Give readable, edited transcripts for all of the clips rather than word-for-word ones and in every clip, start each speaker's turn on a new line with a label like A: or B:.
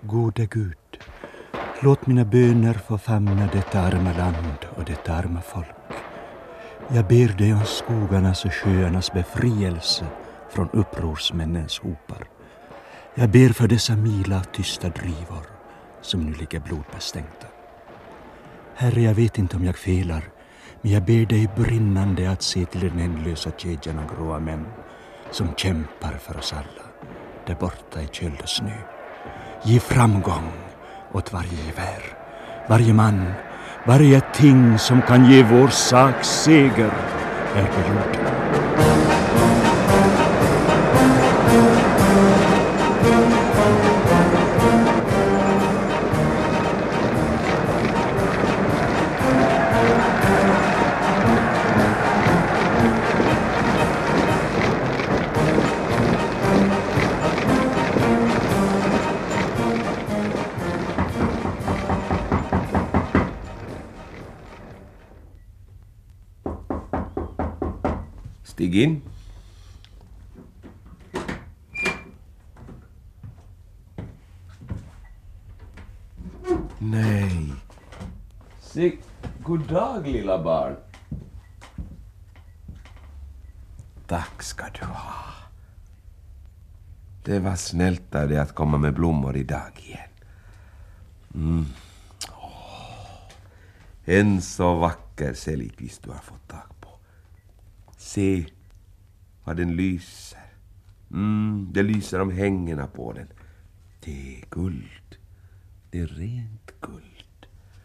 A: Gode Gud, låt mina böner få famna detta arma land och detta arma folk. Jag ber dig om skogarnas och sjöarnas befrielse från upprorsmännens hopar. Jag ber för dessa mila tysta drivor som nu ligger blodbestänkta. Herre, jag vet inte om jag felar, men jag ber dig brinnande att se till den ändlösa kedjan av gråa män som kämpar för oss alla, där borta i köld och snö. Ge framgång åt varje gevär, varje man, varje ting som kan ge vår sak seger här på jorden.
B: Stig in. Nej. Sig, god dag lilla barn. Tack ska du ha. Det var snällt av dig att komma med blommor idag igen. En så vacker säljkvist du har fått tag på. Se vad den lyser. Det lyser om hängena på den. Det är guld. Det är rent guld.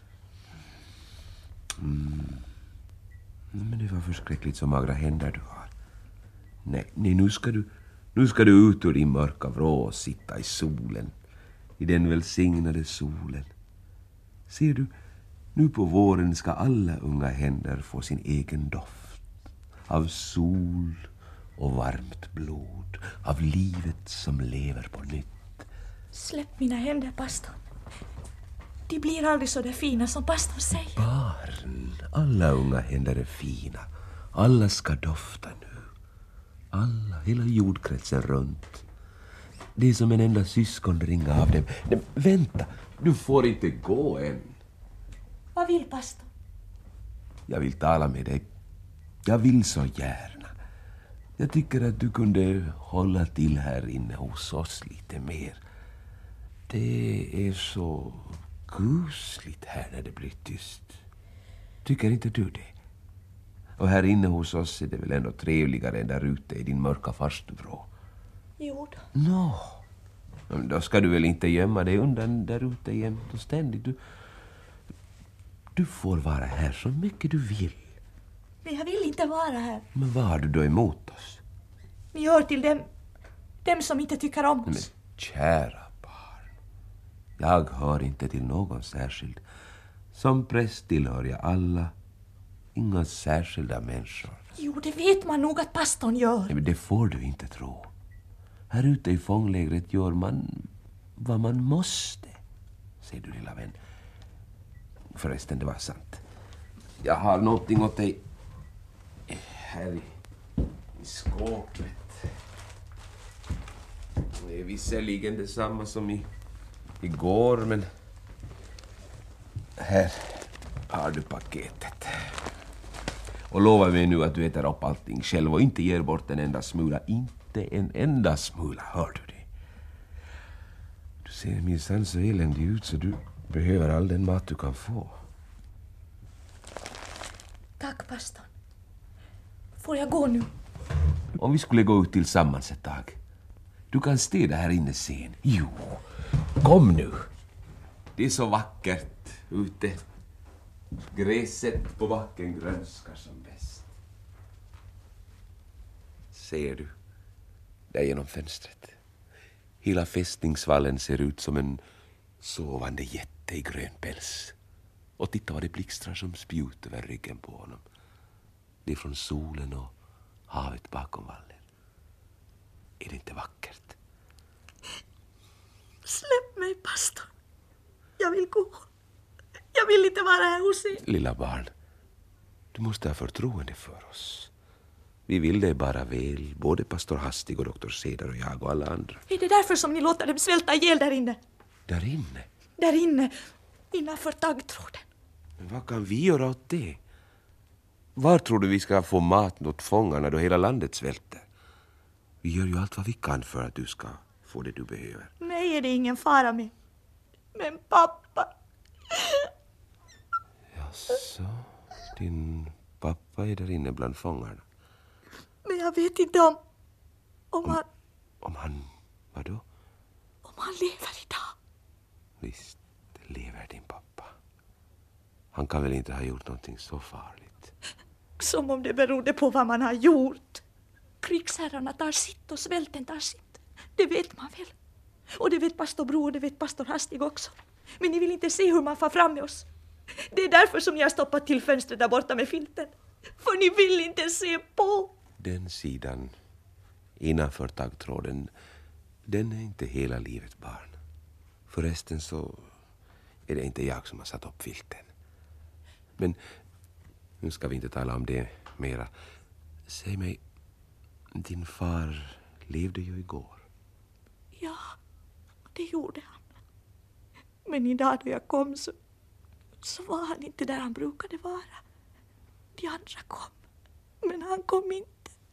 B: Men det var förskräckligt så magra händer du har. Nej, nu ska du ut ur din mörka vrå och sitta i solen. I den välsignade solen. Ser du, nu på våren ska alla unga händer få sin egen doft. Av sol och varmt blod. Av livet som lever på nytt.
C: Släpp mina händer, pastorn. De blir aldrig så där fina som pastorn säger.
B: Barn, alla unga händer är fina. Alla ska dofta nu. Alla, hela jordkretsen runt. Det är som en enda syskonringa av dem. Nej, vänta, du får inte gå än.
C: Vad vill pastorn?
B: Jag vill tala med dig. Jag vill så gärna. Jag tycker att du kunde hålla till här inne hos oss lite mer. Det är så kusligt här när det blir tyst. Tycker inte du det? Och här inne hos oss är det väl ändå trevligare än där ute i din mörka farstuvrå.
C: Jo då.
B: Då ska du väl inte gömma dig undan där ute jämt och ständigt. Du får vara här så mycket du vill.
C: Men jag vill inte vara här.
B: Men vad har du då emot oss?
C: Vi hör till dem som inte tycker om oss.
B: Men kära barn, jag hör inte till någon särskild. Som präst tillhör jag alla. Inga särskilda människor.
C: Jo, det vet man nog att pastorn gör.
B: Nej, men det får du inte tro. Här ute i fånglägret gör man vad man måste. Säger du, lilla vän. Förresten, det var sant. Jag har någonting åt dig här i skåpet. Det är visserligen detsamma som igår, men här har du paketet. Och lova mig nu att du äter upp allting själv och inte ger bort en enda smula. Inte en enda smula, hör du det? Du ser minsann så eländig ut så du behöver all den mat du kan få.
C: Tack, pastorn. Får jag gå nu?
B: Om vi skulle gå ut tillsammans ett tag. Du kan städa här inne sen. Jo, kom nu. Det är så vackert ute. Gräset på backen grönskar som bäst. Ser du? Där genom fönstret. Hela fästningsvallen ser ut som en sovande jätte i grön päls. Och titta vad det blixtrar som spjut över ryggen på honom. Det är från solen och havet bakom vallen. Är det inte vackert?
C: Släpp mig, pastorn. Jag vill gå. Jag vill inte vara här hos er.
B: Lilla barn, du måste ha förtroende för oss. Vi vill dig bara väl, både pastor Hastig och doktor Ceder och jag och alla andra.
C: Är det därför som ni låter dem svälta ihjäl där inne?
B: Där inne?
C: Där inne, innanför taggtråden.
B: Men vad kan vi göra åt det? Var tror du vi ska få mat åt fångarna då hela landet svälter? Vi gör ju allt vad vi kan för att du ska få det du behöver.
C: Nej, är det ingen fara med. Men pappa...
B: Jaså, din pappa är där inne bland fångarna.
C: Men jag vet inte om han...
B: Om han, vadå?
C: Om han lever idag.
B: Visst lever din pappa. Han kan väl inte ha gjort någonting så farligt.
C: Som om det berodde på vad man har gjort. Krigsherrarna tar sitt och svälten tar sitt. Det vet man väl. Och det vet pastor Bro och det vet pastor Hastig också. Men ni vill inte se hur man får fram med oss. Det är därför som jag har stoppat till fönstret där borta med filten. För ni vill inte se på.
B: Den sidan innanför taggtråden, den är inte hela livet barn. Förresten så är det inte jag som har satt upp filten. Men nu ska vi inte tala om det mera. Säg mig, din far levde ju igår.
C: Ja, det gjorde han. Men idag då jag kom så var han inte där han brukade vara. De andra kom, men han kom inte.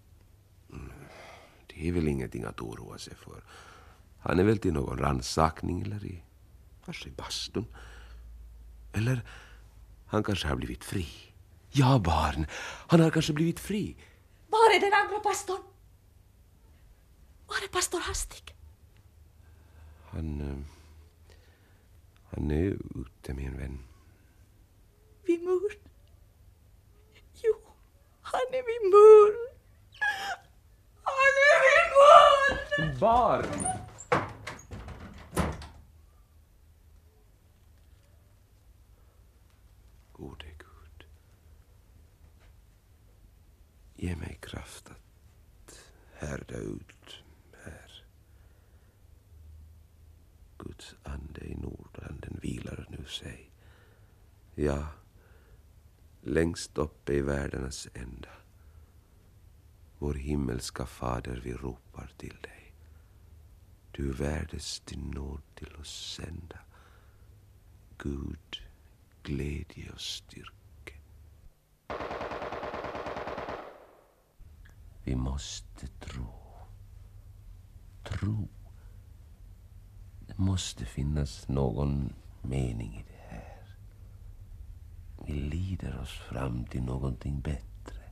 B: Det är väl ingenting att oroa sig för. Han är väl till någon rannsakning eller kanske i bastun. Eller han kanske har blivit fri. Ja, barn, han har kanske blivit fri.
C: Var är den andra pastorn? Var är pastor Hastig?
B: Han är ute med en vän.
C: Vid muren? Jo, han är vid muren. Han är vid muren!
B: Barn! Gode Gud. Ge mig kraft att härda ut här. Guds ande i Nordlanden vilar nu sig. Ja, längst uppe i världarnas ända. Vår himmelska fader, vi ropar till dig. Du värdes din nåd till oss sända. Gud, glädje och styrke. Vi måste tro. Tro. Det måste finnas någon mening i det här. Vi lider oss fram till någonting bättre.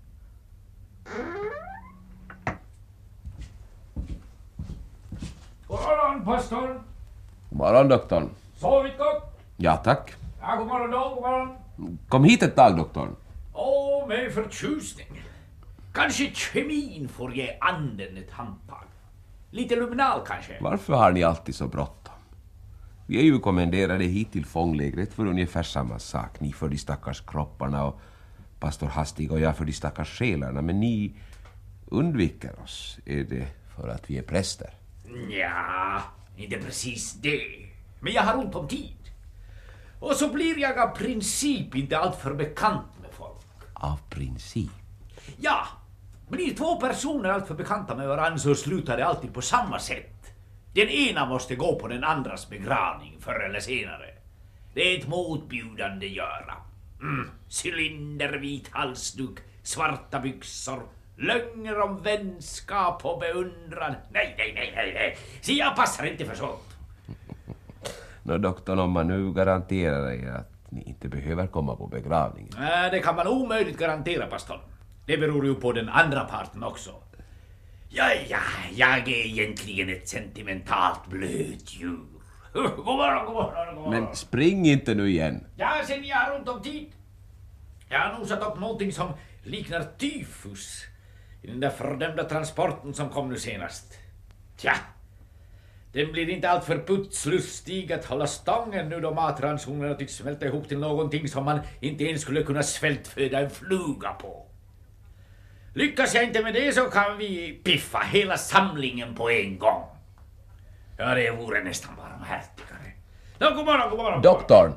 D: God morgon, pastorn.
B: God morgon, doktorn.
D: Sovit gott?
B: Ja, tack.
D: Ja, god morgon då, god morgon.
B: Kom hit ett tag, doktorn.
D: Med förtjusning. Kanske kemin får ge anden ett handtag. Lite luminal kanske.
B: Varför har ni alltid så bråttom? Vi är ju kommenderade hit till fånglägret för ungefär samma sak. Ni för de stackars kropparna och pastor Hastig och jag för de stackars själarna. Men ni undviker oss. Är det för att vi är präster?
D: Ja, inte precis det. Men jag har ont om tid. Och så blir jag av princip inte allt för bekant med folk.
B: Av princip?
D: Ja, blir två personer allt för bekanta med varandra så slutar det alltid på samma sätt. Den ena måste gå på den andras begravning förr eller senare. Det är ett motbjudande göra. Cylindervit halsduk, svarta byxor, lögner om vänskap och beundran. Nej. Så jag passar inte för sånt.
B: Nå, doktorn, om man nu garanterar er att ni inte behöver komma på begravningen.
D: Det kan man omöjligt garantera, pastorn. Det beror ju på den andra parten också. Ja, jag är egentligen ett sentimentalt blötdjur. God morgon.
B: Men spring inte nu igen.
D: Ja, sen jag har runt om tid. Jag har nog satt upp någonting som liknar tyfus i den där fördömda transporten som kom nu senast. Tja, den blir inte allt för putslustig att hålla stången nu då matransonerna tycks smälta ihop till någonting som man inte ens skulle kunna svältföda en fluga på. Lyckas jag inte med det så kan vi piffa hela samlingen på en gång. Ja, det vore nästan barmhärtigare. God morgon.
B: Doktorn!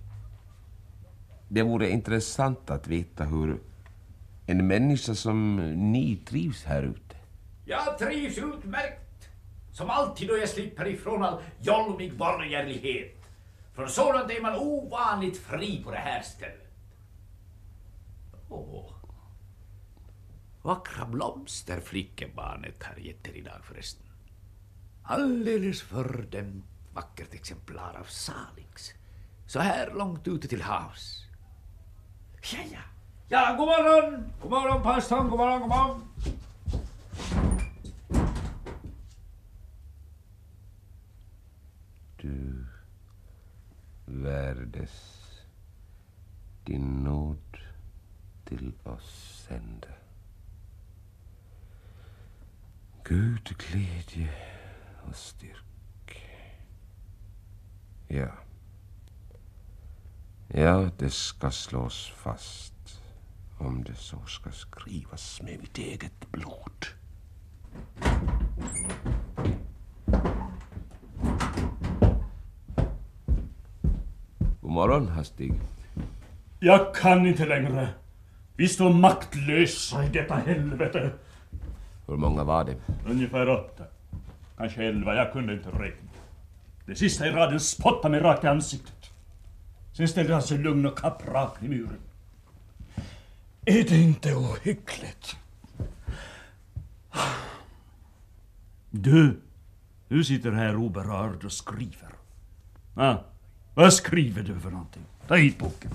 B: Det vore intressant att veta hur en människa som ni trivs här ute.
D: Jag trivs utmärkt. Som alltid då jag slipper ifrån all jolmig borgerlighet. Från sådant är man ovanligt fri på det här stället. Vackra blomster flickebarnet har gett er idag förresten. Alldeles fördömt vackert exemplar av Salix. Så här långt ute till havs. Ja, god morgon! God morgon, pastorn, god morgon, god morgon!
B: Du värdes din nåd till oss sände. Gud glädje och styrk. Ja, det ska slås fast, om det så ska skrivas med mitt eget blod. God morgon, Hastig.
E: Jag kan inte längre. Vi står maktlösa i detta helvete.
B: Hur många var det?
E: Ungefär 8. Kanske 11, jag kunde inte räkna. Det sista i raden spottade mig rakt i ansiktet. Sen ställde han sig lugn och kaprak i muren. Är det inte ohyggligt? Du sitter här oberörd och skriver. Vad skriver du för någonting? Ta hit boken.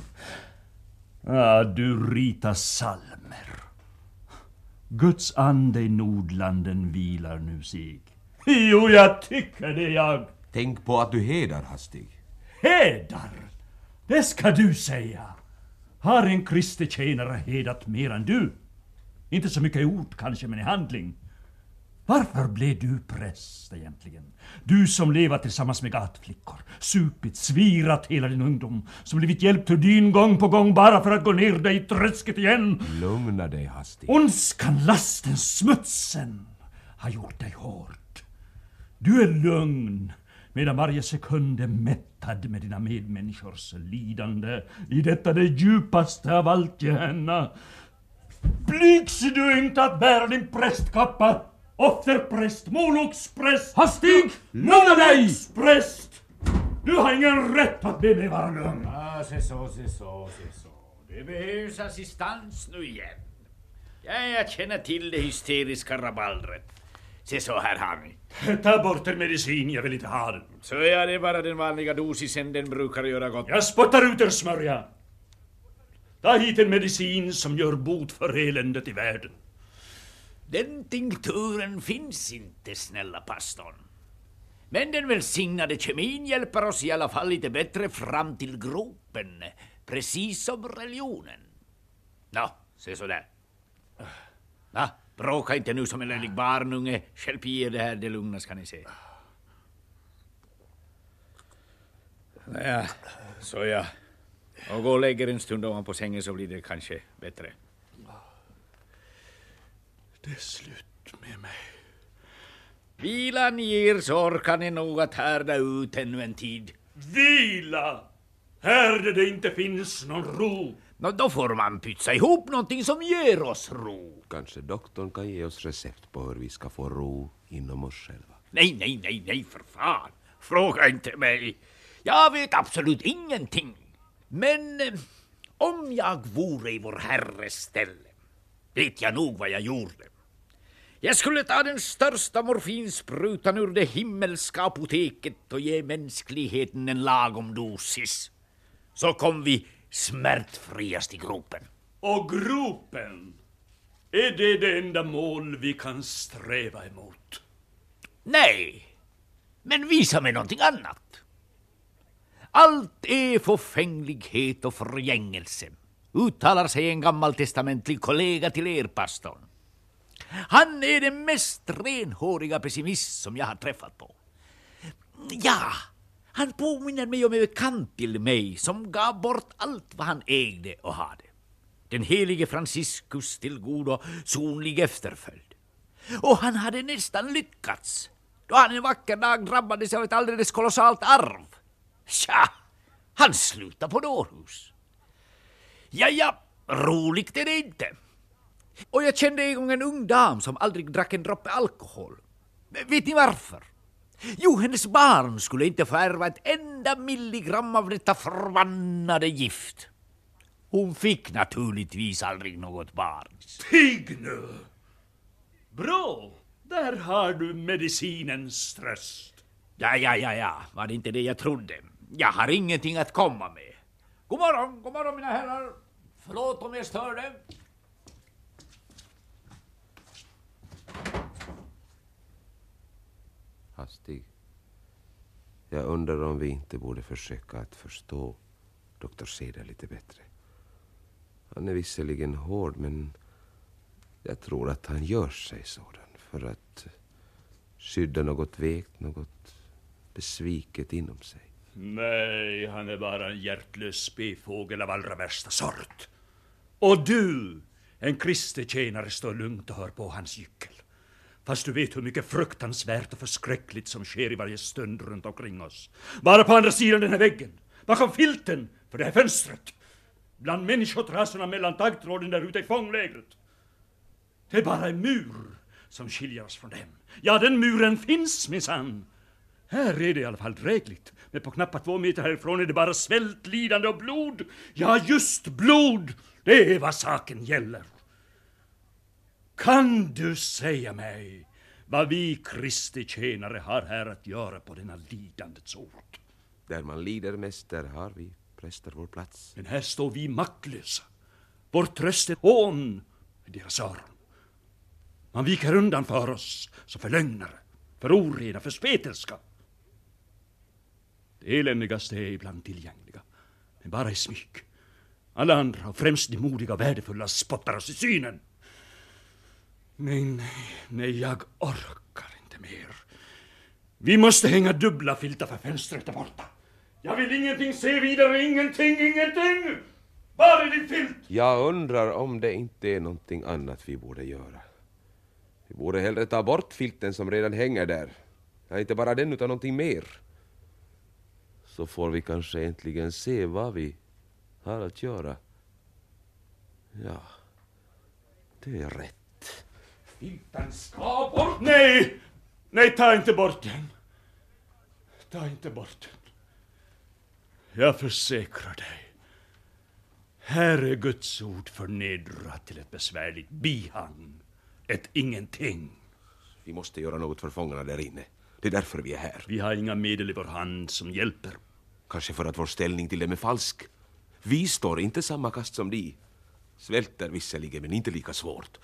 E: Du ritar salmer. Guds ande i Nordlanden vilar nu sig. Jo, jag tycker det, jag.
B: Tänk på att du hedar, Hastig.
E: Hedar? Det ska du säga. Har en kristen tjänare hedat mer än du? Inte så mycket i ord kanske, men i handling. Varför blev du präst egentligen? Du som levat tillsammans med gatflickor, supit, svirat hela din ungdom, som blivit hjälpt ur dyn gång på gång bara för att gå ner dig i träsket igen.
B: Lugna dig, Hastig.
E: Ondskan, lasten, smutsen har gjort dig hård. Du är lugn, medan varje sekund är mättad med dina medmänniskors lidande i detta det djupaste av allt, Gehenna. Blygs du inte att bära din prästkappa? Offerpräst, molokspräst.
B: Hastig! Lugna dig!
E: Präst! Du har ingen rätt att be mig vara lugn.
D: Se så. Det behövs assistans nu igen. Jag känner till det hysteriska rabaldret. Se så, här har ni.
E: Ta bort en medicin, jag vill inte ha den.
D: Så är det bara den vanliga dosisen, den brukar göra gott.
E: Jag spottar ut er smörja. Ta hit en medicin som gör bot för eländet i världen.
D: Den tinkturen finns inte, snälla pastorn. Men den välsignade kemin hjälper oss i alla fall lite bättre fram till gropen. Precis som religionen. Se så där. Bråka inte nu som en lällig barnunge. Själv ger det här det lugna, ska ni se. Så ja. Och gå och lägger en stund ovan på sängen så blir det kanske bättre.
E: Det är slut med mig.
D: Vilan ger så orkar ni nog att härda ut ännu en tid.
E: Vila! Här där det inte finns någon ro.
D: Då får man pytsa ihop någonting som ger oss ro.
B: Kanske doktorn kan ge oss recept på hur vi ska få ro inom oss själva.
D: Nej, för fan. Fråga inte mig. Jag vet absolut ingenting. Men om jag vore i vår herres ställe, vet jag nog vad jag gjorde. Jag skulle ta den största morfinsprutan ur det himmelska apoteket och ge mänskligheten en lagom dosis. Så kom vi smärtfriast i gropen.
E: Och gropen, är det enda mål vi kan sträva emot?
D: Nej, men visa mig någonting annat. Allt är förfänglighet och förgängelse, uttalar sig en gammaltestamentlig kollega till er, pastorn. Han är den mest renhåriga pessimist som jag har träffat på. Ja, han påminner mig om en bekant till mig som gav bort allt vad han ägde och hade. Den helige Franciscus till god och sonlig efterföljd. Och han hade nästan lyckats, då han en vacker dag drabbades av ett alldeles kolossalt arv. Tja, han slutade på dårhus. Ja, roligt är det inte. Och jag kände en gång en ung dam som aldrig drack en droppe alkohol. Vet ni varför? Jo, hennes barn skulle inte få ärva ett enda milligram av detta förbannade gift. Hon fick naturligtvis aldrig något barn.
E: Tig nu! Bra, där har du medicinens tröst.
D: Ja, var det inte det jag trodde? Jag har ingenting att komma med. God morgon mina herrar. Förlåt om jag störde.
B: Hastig. Jag undrar om vi inte borde försöka att förstå doktor Seder lite bättre. Han är visserligen hård, men jag tror att han gör sig sådan för att skydda något vekt, något besviket inom sig.
E: Nej, han är bara en hjärtlös spefågel av allra värsta sort. Och du, en kristetjänare, står lugnt och hör på hans gyckel. Fast du vet hur mycket fruktansvärt och förskräckligt som sker i varje stund runt omkring oss. Bara på andra sidan den här väggen, bakom filten, för det här fönstret. Bland människotrasorna mellan taggtråden där ute i fånglägret. Det är bara en mur som skiljer oss från dem. Ja, den muren finns minsann. Här är det i alla fall drägligt. Men på knappt 2 meter härifrån är det bara svält, lidande och blod. Ja, just blod. Det är vad saken gäller. Kan du säga mig vad vi kristetjänare har här att göra på denna lidandets ort?
B: Där man lider mest, där har vi präster vår plats.
E: Men här står vi maktlösa. Vår tröst är hån i deras öron. Man viker undan för oss som för lögnare, för orena, för spetelska. Det eländigaste är ibland tillgängliga, men bara i smyg. Alla andra, och främst de modiga och värdefulla, spottar oss i synen. Nej, jag orkar inte mer. Vi måste hänga dubbla filtar för fönstret där borta. Jag vill ingenting se vidare, ingenting. Bara din filt.
B: Jag undrar om det inte är någonting annat vi borde göra. Vi borde hellre ta bort filten som redan hänger där. Ja, inte bara den utan någonting mer. Så får vi kanske äntligen se vad vi har att göra. Ja, det är rätt.
E: Filten ska bort. Nej, ta inte bort den. Ta inte bort den. Jag försäkrar dig. Här är Guds ord förnedrat till ett besvärligt bihang. Ett ingenting.
B: Vi måste göra något för fångarna där inne. Det är därför vi är här.
E: Vi har inga medel i vår hand som hjälper.
B: Kanske för att vår ställning till dem är falsk. Vi står inte samma kast som de. Svälter visserligen, men inte lika svårt.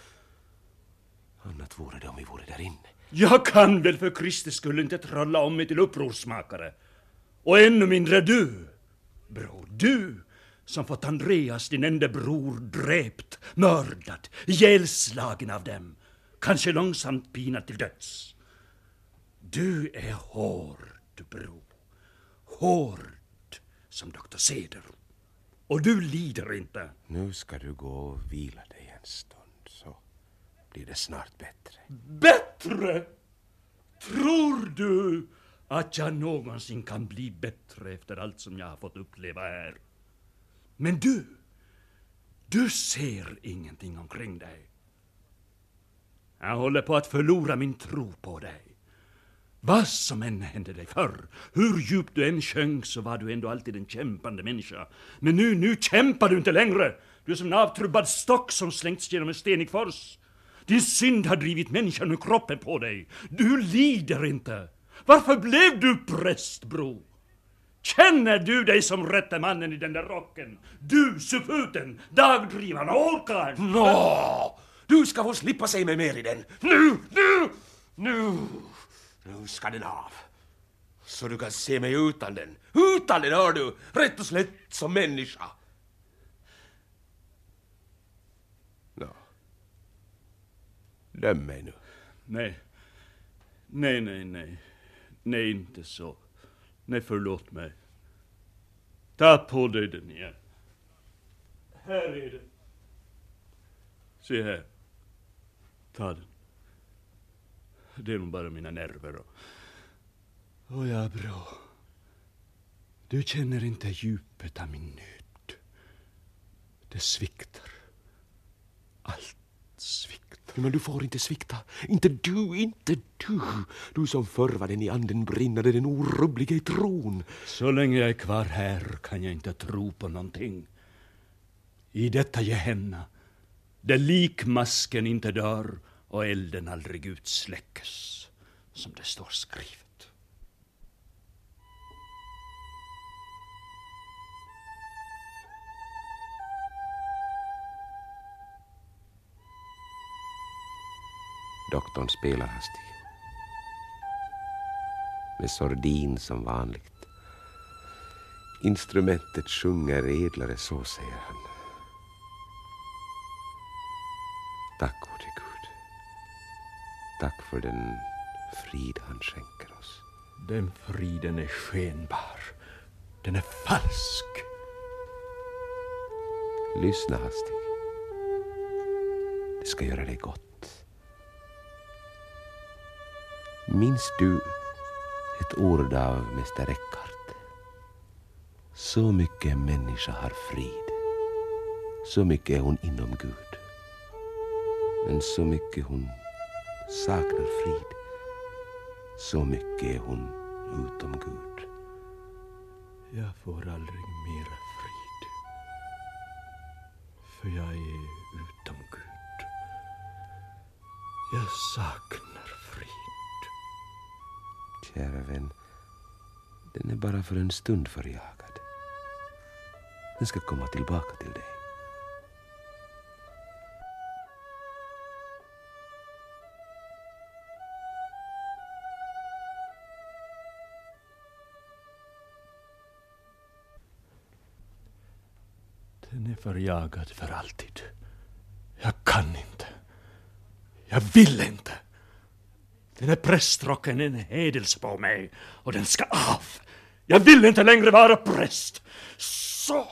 B: Annat vore det om vi vore där inne.
E: Jag kan väl för Kristi skull inte trolla om mig till upprorsmakare. Och ännu mindre du, bror, du som fått Andreas, din enda bror, dräpt, mördad, ihjälslagen av dem. Kanske långsamt pinat till döds. Du är hård, bror. Hård som doktor Seder. Och du lider inte.
B: Nu ska du gå och vila dig en stund, så blir det snart bättre.
E: Bättre? Tror du att jag någonsin kan bli bättre efter allt som jag har fått uppleva här? Men du ser ingenting omkring dig. Jag håller på att förlora min tro på dig. Vad som än hände dig förr, hur djupt du än sjönk, så var du ändå alltid en kämpande människa. Men nu kämpar du inte längre. Du är som en avtrubbad stock som slängts genom en stenig fors. Din synd har drivit människan ur kroppen på dig. Du lider inte. Varför blev du präst, bro? Känner du dig som rätte mannen i den där rocken? Du, suputen, dagdrivaren, orkar.
B: Nå! Du ska få slippa sig med mer i den. Nu ska den av. Så du kan se mig utan den. Utan den, hör du. Rätt och slätt som människa. Nå. Döm mig nu.
E: Nej, inte så. Nej, förlåt mig. Ta på dig den igen. Här är den. Se här. Ta den. Det är nog bara mina nerver. Och ja, bra. Du känner inte djupet av min nöd. Det sviktar. Allt sviktar.
B: Men du får inte svikta. Inte du. Du som förr var den i anden brinnade, den orubbliga i tron.
A: Så länge jag är kvar här kan jag inte tro på någonting. I detta Gehenna, där likmasken inte dör och elden aldrig utsläckes, som det står skrivet.
B: Doktorn spelar hastigt. Med sordin som vanligt. Instrumentet sjunger edlare, så säger han. Tack gode Gud. Tack för den frid han skänker oss.
A: Den friden är skenbar. Den är falsk.
B: Lyssna hastigt. Det ska göra dig gott. Minns du ett ord av mäster Eckhart? Så mycket människa har frid. Så mycket är hon inom Gud. Men så mycket hon saknar frid. Så mycket är hon utom Gud.
A: Jag får aldrig mera frid. För jag är utom Gud. Jag saknar frid.
B: Kära vän, den är bara för en stund förjagad. Den ska komma tillbaka till dig.
A: Den är förjagad för alltid. Jag kan inte. Jag vill inte. Den här prästrocken är en hedelse på mig och den ska av. Jag vill inte längre vara präst. Så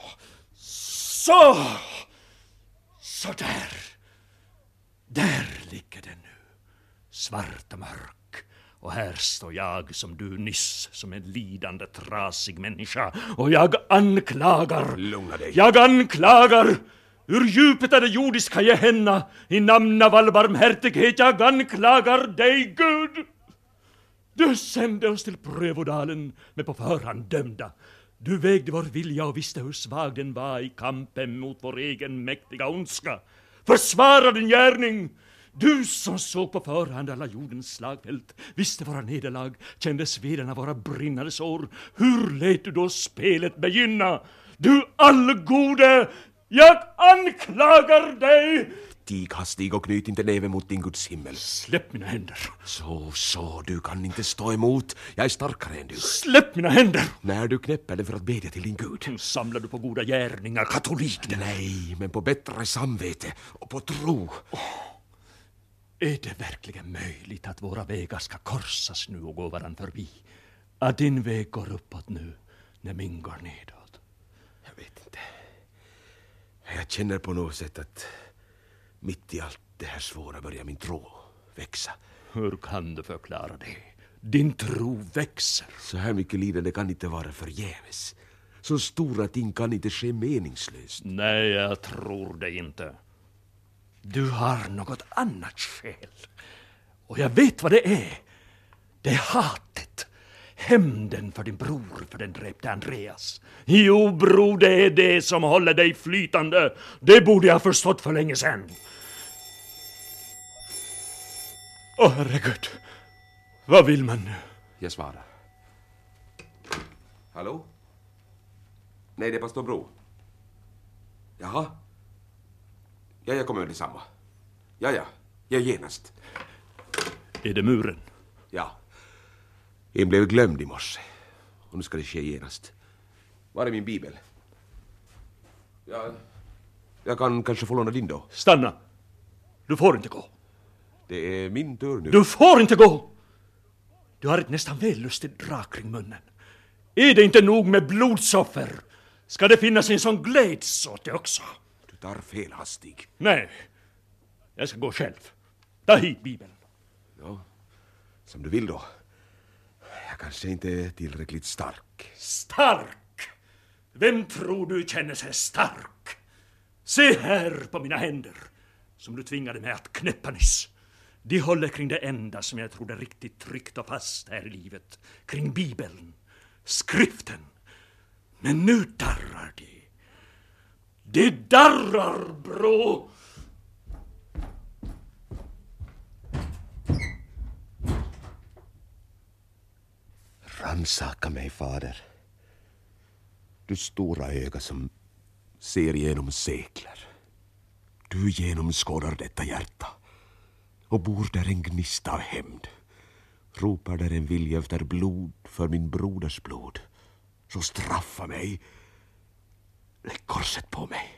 A: där. Där ligger den nu. Svart och mörk. Och här står jag som du nyss, som en lidande, trasig människa. Och jag anklagar.
B: Lugna dig.
A: Jag anklagar. Ur djupet av det jordiska Gehenna, i namn av all barmhärtighet, jag anklagar dig, Gud. Du sände oss till prövodalen med på förhand dömda. Du vägde vår vilja och visste hur svag den var i kampen mot vår egen mäktiga ondska. Försvara din gärning. Du som såg på förhand alla jordens slagfält, visste våra nederlag, kände sveden av våra brinnande sår. Hur lät du då spelet begynna? Du allgode, jag anklagar dig!
B: Tig hastig och knyt inte näven mot din Guds himmel.
A: Släpp mina händer.
B: Så, du kan inte stå emot. Jag är starkare än du.
A: Släpp mina händer.
B: När du knäpper den för att bedja till din Gud.
A: Samlar du på goda gärningar, katolik?
B: Nej, men på bättre samvete och på tro.
A: Är det verkligen möjligt att våra vägar ska korsas nu och gå varann förbi? Att din väg går uppåt nu, när min går nedåt?
B: Jag vet inte. Jag känner på något sätt att mitt i allt det här svåra börjar min tro växa.
A: Hur kan du förklara det? Din tro växer.
B: Så här mycket lidande kan inte vara förgäves. Så stora ting kan inte ske meningslöst.
A: Nej, jag tror det inte. Du har något annat skäl. Och jag vet vad det är. Det är hatet. Hämnden för din bror, för den dräpte Andreas. Jo, bror, det är det som håller dig flytande. Det borde jag ha förstått för länge sedan. Åh, herregud. Vad vill man nu?
B: Jag svarar. Hallå? Nej, det är pastor Bro. Jaha. Ja, jag kommer med detsamma. Ja, jag genast.
A: Är det muren?
B: Ja. En blev glömd i morse. Och nu ska det ske genast. Var är min bibel? Jag kan kanske få låna din då.
A: Stanna. Du får inte gå.
B: Det är min tur nu.
A: Du får inte gå! Du har ett nästan vällustigt drag kring munnen. Är det inte nog med blodsoffer? Ska det finnas en sån glädsåt det också?
B: Du tar fel hastig.
A: Nej, jag ska gå själv. Ta hit bibeln.
B: Ja, som du vill då. Jag kanske inte är tillräckligt stark.
A: Stark? Vem tror du känner sig stark? Se här på mina händer.
E: som du tvingade mig att knäppa nyss. De håller kring det enda som jag trodde riktigt tryggt och fast här i livet. Kring Bibeln, skriften. Men nu darrar de. De darrar, bror.
B: Ransaka mig, fader. Du stora öga som ser genom sekler. Du genomskådar detta hjärta. Och bor där en gnista av hämnd. Ropar där en vilja efter blod för min broders blod. Så straffa mig. Lägg korset på mig.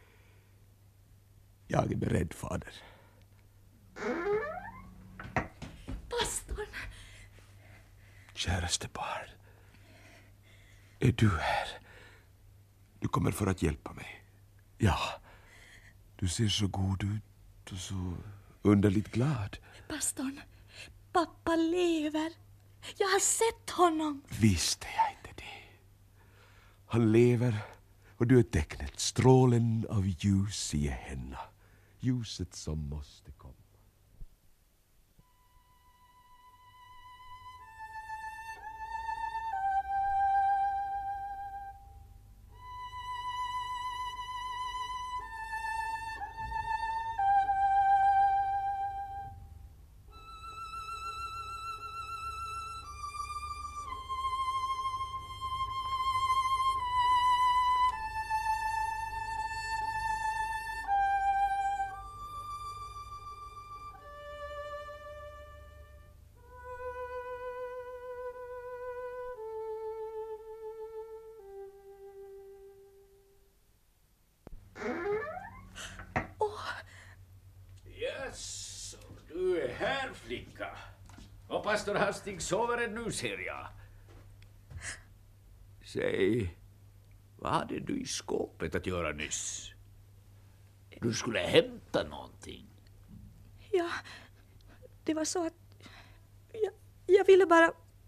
B: Jag är beredd, fader.
C: Pastorn!
B: Käraste barn. Är du här? Du kommer för att hjälpa mig. Ja. Du ser så god ut och så underligt glad.
C: Pastorn, pappa lever. Jag har sett honom.
B: Visste jag inte det. Han lever och du är tecknet. Strålen av ljus i henne. Ljuset som måste komma.
D: Yes, du är här, flicka. Och pastor Hastig sover nu, ser jag. Säg, vad hade du i skåpet att göra nyss? Du skulle hämta någonting.
C: Ja, det var så att jag ville bara...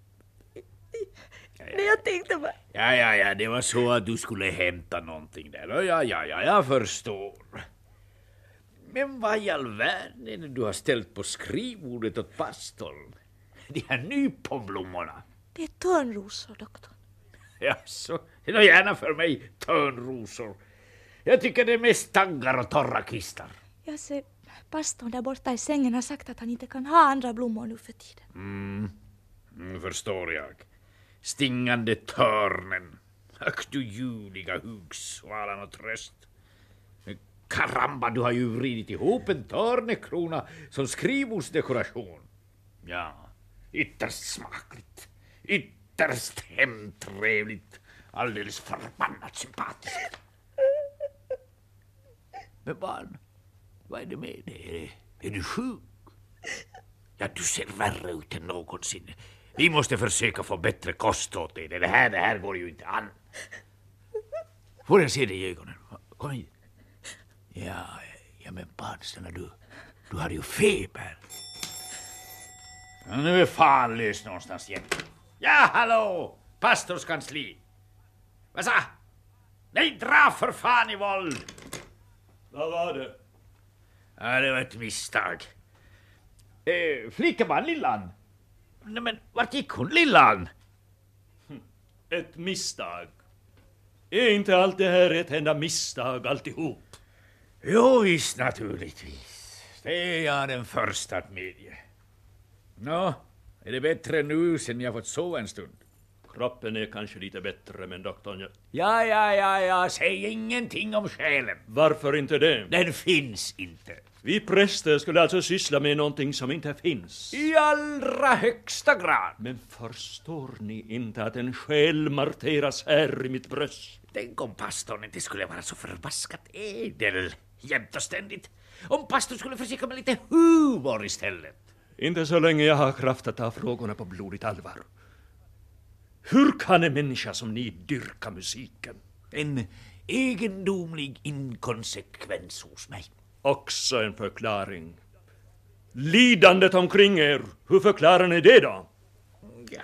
C: Nej, jag tänkte bara...
D: Ja, det var så att du skulle hämta någonting där. Ja, jag förstår. Men vad i all världen är det du har ställt på skrivbordet åt pastorn? De här nyponblommorna.
C: Det är törnrosor, doktor.
D: Ja, så det är gärna för mig törnrosor. Jag tycker det är mest taggar och torra kvistar.
C: Jag ser, pastorn där borta i sängen har sagt att han inte kan ha andra blommor nu för tiden.
D: Förstår jag. Stingande törnen. Ack du ljuvliga hugsvalan och tröst. Karamba, du har ju vridit ihop en törnekrona som skrivbordsdekoration. Ja, ytterst smakligt. Ytterst hemtrevligt. Alldeles förbannat sympatiskt. Men barn, vad är det med dig? Är du sjuk? Ja, du ser värre ut än någonsin. Vi måste försöka få bättre kost åt dig. Det här går ju inte an. Får jag se dig i ögonen? Kom hit. Ja, men barn, du har ju feber. Ja, nu är fan lös någonstans igen. Ja, hallå! Pastorskansli. Vad sa? Nej, dra för fan i våld!
E: Vad var det?
D: Ja, det var ett misstag. Flickan, Lillan. Nej, men vart gick hon, Lillan?
E: Ett misstag. Är inte allt det här ett enda misstag alltihop?
D: Jo, visst naturligtvis. Det är jag den första att medge. Nå, är det bättre nu sen jag fått sova en stund?
E: Kroppen är kanske lite bättre, men doktorn...
D: Ja, säg ingenting om själen.
E: Varför inte det?
D: Den finns inte.
E: Vi präster skulle alltså syssla med någonting som inte finns.
D: I allra högsta grad.
E: Men förstår ni inte att en själ marteras här i mitt bröst?
D: Tänk om pastorn inte skulle vara så förbaskat ädel jämt och ständigt. Om pastorn skulle försöka med lite humor istället.
E: Inte så länge jag har kraft att ta frågorna på blodigt allvar. Hur kan en människa som ni dyrka musiken?
D: En egendomlig inkonsekvens hos mig.
E: Också en förklaring. Lidandet omkring er, hur förklarar ni det då?
D: Ja,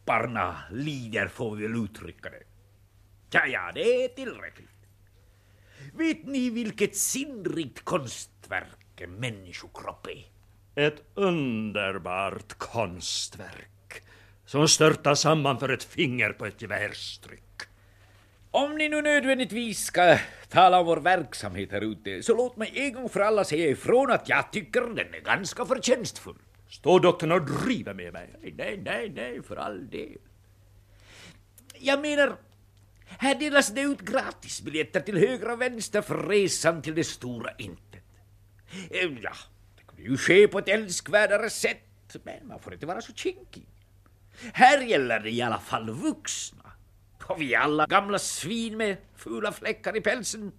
D: kropparna lider får vi väl uttrycka det. Ja, det är tillräckligt. Vet ni vilket sinnrikt konstverk en människokropp är?
E: Ett underbart konstverk som störtar samman för ett finger på ett gevärstryck.
D: Om ni nu nödvändigtvis ska tala om vår verksamhet här ute, så låt mig en gång för alla säga ifrån att jag tycker den är ganska förtjänstfull.
E: Står doktorn och driver med mig?
D: Nej, för all del. Jag menar, här delas det ut gratisbiljetter till höger och vänster för resan till det stora intet. Ja, det kan ju ske på ett älskvärdare sätt, men man får inte vara så kinkig. Här gäller det i alla fall vuxna. Och vi alla gamla svin med fula fläckar i pälsen.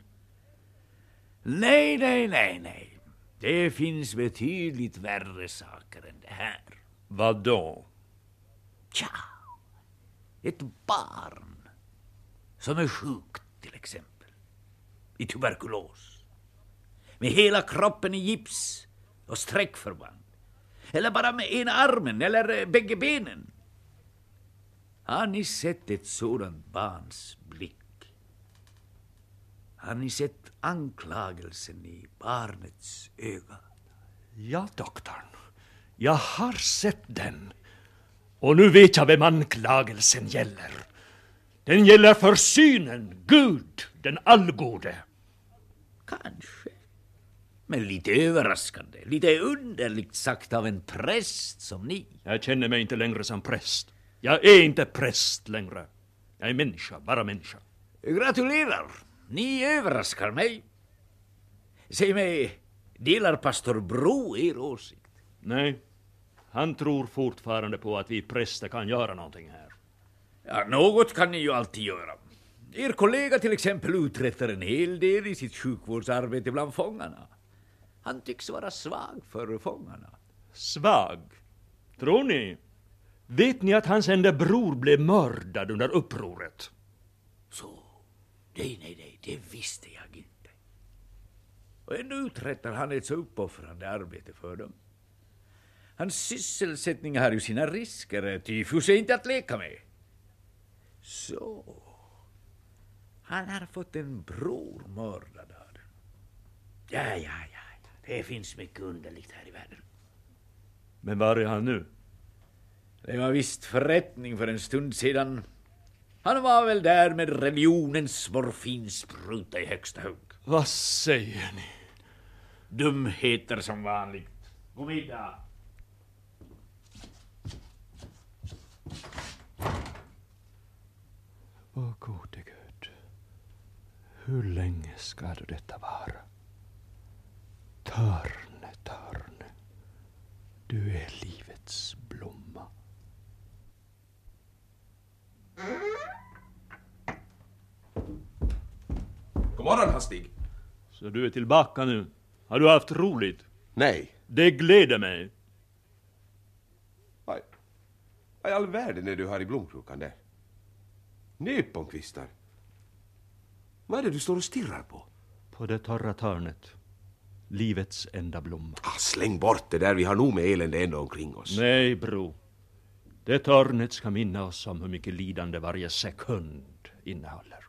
D: Nej. Det finns betydligt värre saker än det här.
E: Vad då?
D: Tja, ett barn som är sjukt till exempel, i tuberkulos, med hela kroppen i gips och sträckförband, eller bara med ena armen eller bägge benen. Har ni sett ett sådant barns blick? Har ni sett anklagelsen i barnets öga?
E: Ja, doktorn. Jag har sett den. Och nu vet jag vem anklagelsen gäller. Den gäller för synen, Gud, den allgode.
D: Kanske. Men lite överraskande, lite underligt sagt av en präst som ni.
E: Jag känner mig inte längre som präst. Jag är inte präst längre. Jag är människa, bara människa.
D: Gratulerar, ni överraskar mig. Säg mig, delar pastor Bro er åsikt?
E: Nej, han tror fortfarande på att vi präster kan göra någonting här.
D: Ja, något kan ni ju alltid göra. Er kollega till exempel uträttar en hel del i sitt sjukvårdsarbete bland fångarna. Han tycks vara svag för fångarna.
E: Svag? Tror ni? Vet ni att hans enda bror blev mördad under upproret?
D: Så, nej, det visste jag inte. Och ännu uträttar han ett så uppoffrande arbete för dem. Hans sysselsättning har ju sina risker, tyfus är inte att leka med. Så, han har fått en bror mördad. Ja, det finns mycket underligt här i världen.
E: Men var är han nu?
D: Det var visst förrättning för en stund sedan. Han var väl där med religionens morfinspruta i högsta hugg.
E: Vad säger ni?
D: Dumheter som vanligt. God middag.
A: Åh gode Gud, hur länge ska då detta vara? Törne, du är livets blomma.
B: God morgon, Hastig.
E: Så du är tillbaka nu. Har du haft roligt?
B: Nej.
E: Det gläder mig.
B: Vad i all världen är du här i blomkrokan där? Nyponkvistar. Vad är det du står och stirrar på?
A: På det torra törnet, livets enda blomma.
B: Släng bort det där, vi har nog med elände ändå omkring oss.
E: Nej, bro. Det törnet ska minna oss om hur mycket lidande varje sekund innehåller.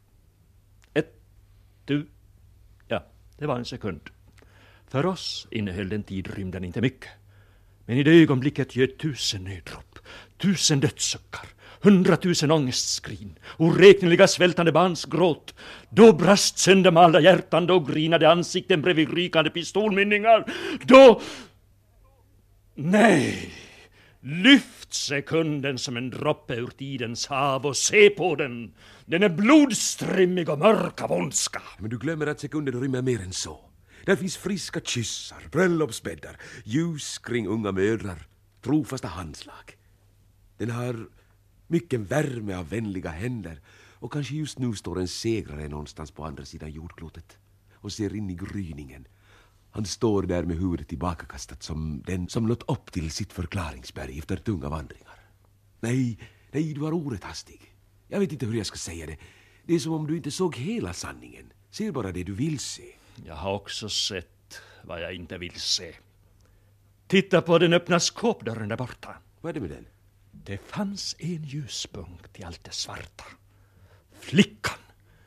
E: Det var en sekund. För oss innehöll den tidrymden inte mycket. Men i det ögonblicket gör 1000 nödrop, 1000 dödssuckar, 100 000 ångestskrin, oräkneliga svältande barns gråt. Då brast söndermalda hjärtan, då grinade ansikten bredvid rykande pistolmynningar. Då... Nej! Lyft sekunden som en droppe ur tidens hav och se på den. Den är blodstrimmig och mörk av ondska.
B: Men du glömmer att sekunden rymmer mer än så. Där finns friska kyssar, bröllopsbäddar, ljus kring unga mödrar, trofasta handslag. Den har mycket värme av vänliga händer och kanske just nu står en segrare någonstans på andra sidan jordklotet och ser in i gryningen. Han står där med huvudet tillbakakastat som den som nått upp till sitt förklaringsberg efter tunga vandringar. Nej, du har ordet, Hastig. Jag vet inte hur jag ska säga det. Det är som om du inte såg hela sanningen. Ser bara det du vill se.
E: Jag har också sett vad jag inte vill se. Titta på den öppna skåpdörren där borta.
B: Vad är det med den?
E: Det fanns en ljuspunkt i allt det svarta. Flickan.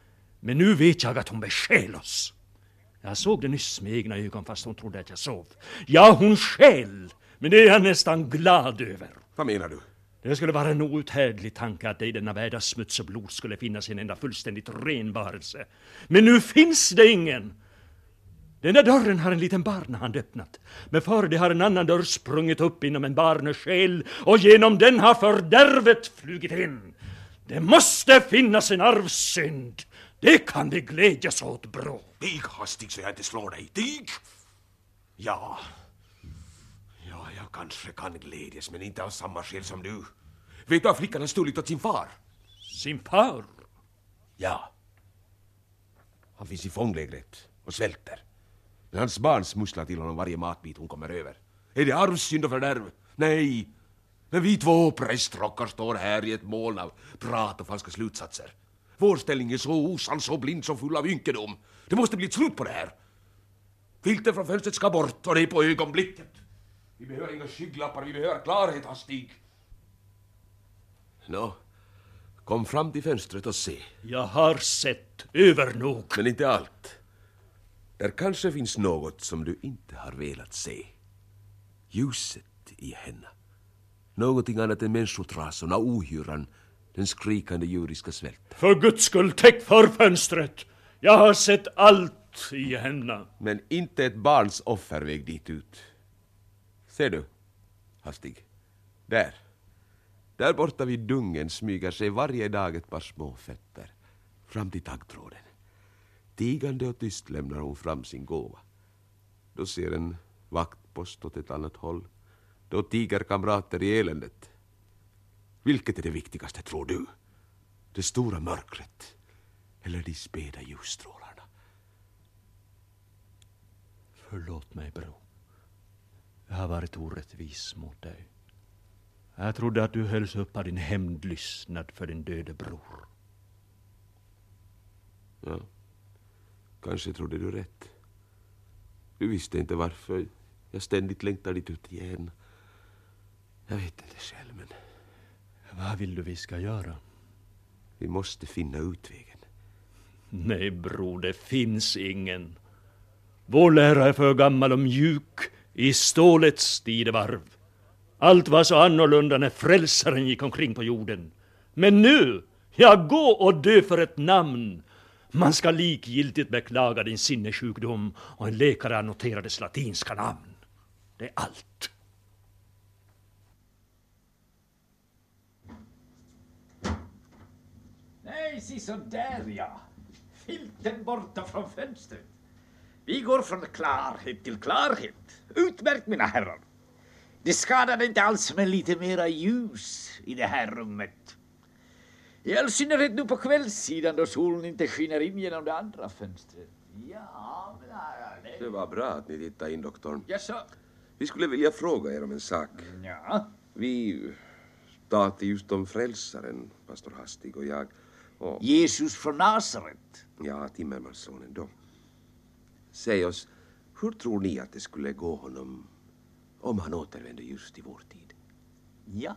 E: Men nu vet jag att hon beskäl oss. Jag såg det nyss med egna ögon fast hon trodde att jag sov. Ja, hon skäl. Men det är jag nästan glad över.
B: Vad menar du?
E: Det skulle vara en outhärdlig tanke att det i denna värld av smuts och blod skulle finnas en enda fullständigt ren varelse. Men nu finns det ingen. Den där dörren har en liten barnhand öppnat. Men före det har en annan dörr sprungit upp inom en barnesjäl och genom den har fördärvet flugit in. Det måste finnas en arvsynd. Det kan vi glädjas åt, bror.
B: Dig hastigt så jag inte slår dig. Dig! Ja, jag kanske kan glädjas, men inte av samma skäl som du. Vet du att flickan har stulit åt sin far?
E: Sin far?
B: Ja. Han finns i fånglägret och svälter. Men hans barn smusslar till honom varje matbit hon kommer över. Är det arvsynd och fördärv? Nej. Men vi två prästrockar står här i ett moln av prat och falska slutsatser. Vår ställning är så osann, så blind, så full av ynkedom. Det måste bli ett slut på det här. Filten från fönstret ska bort och det är på ögonblicket. Vi behöver inga skygglappar, vi behöver klarhet, Hastig. Nå, kom fram till fönstret och se.
E: Jag har sett över nog.
B: Men inte allt. Där kanske finns något som du inte har velat se. Ljuset i henne. Någonting annat än människotrasorna, ohyran, den skrikande djuriska svälten.
E: För Guds skull, täck för fönstret. Jag har sett allt i henne.
B: Men inte ett barns offerväg dit ut. Ser du, Hastig? Där borta vid dungen smyger sig varje dag ett par små fötter fram till taggtråden. Tigande och tyst lämnar hon fram sin gåva. Då ser en vaktpost åt ett annat håll. Då tiger kamrater i eländet. Vilket är det viktigaste, tror du? Det stora mörkret eller de späda ljusstrålarna?
E: Förlåt mig, bror. Jag har varit orättvis mot dig. Jag trodde att du hölls upp av din hämndlystnad för din döde bror.
B: Ja, kanske trodde du rätt. Du visste inte varför jag ständigt längtar dit ut igen. Jag vet inte själv, men...
E: Vad vill du vi ska göra?
B: Vi måste finna utvägen.
E: Nej, bror, det finns ingen. Vår lära är för gammal och mjuk i stålets tidevarv. Allt var så annorlunda när frälsaren gick omkring på jorden. Men nu, gå och dö för ett namn. Man ska likgiltigt beklaga din sinnessjukdom och en läkare annoterar dess latinska namn. Det är allt.
D: Nej, se så där, ja. Filten borta från fönstret. Vi går från klarhet till klarhet. Utmärkt, mina herrar. Det skadade inte alls med lite mera ljus i det här rummet. I all synnerhet nu på kvällssidan då solen inte skiner in genom det andra fönstret. Ja, men...
B: Det var bra att ni tittade in, doktorn.
D: Jaså?
B: Vi skulle vilja fråga er om en sak.
D: Ja.
B: Vi talade just om frälsaren, pastor Hastig och jag. Och...
D: Jesus från Nasaret.
B: Ja, Timmermanssonen då. Säg oss, hur tror ni att det skulle gå honom om han återvände just i vår tid?
D: Ja.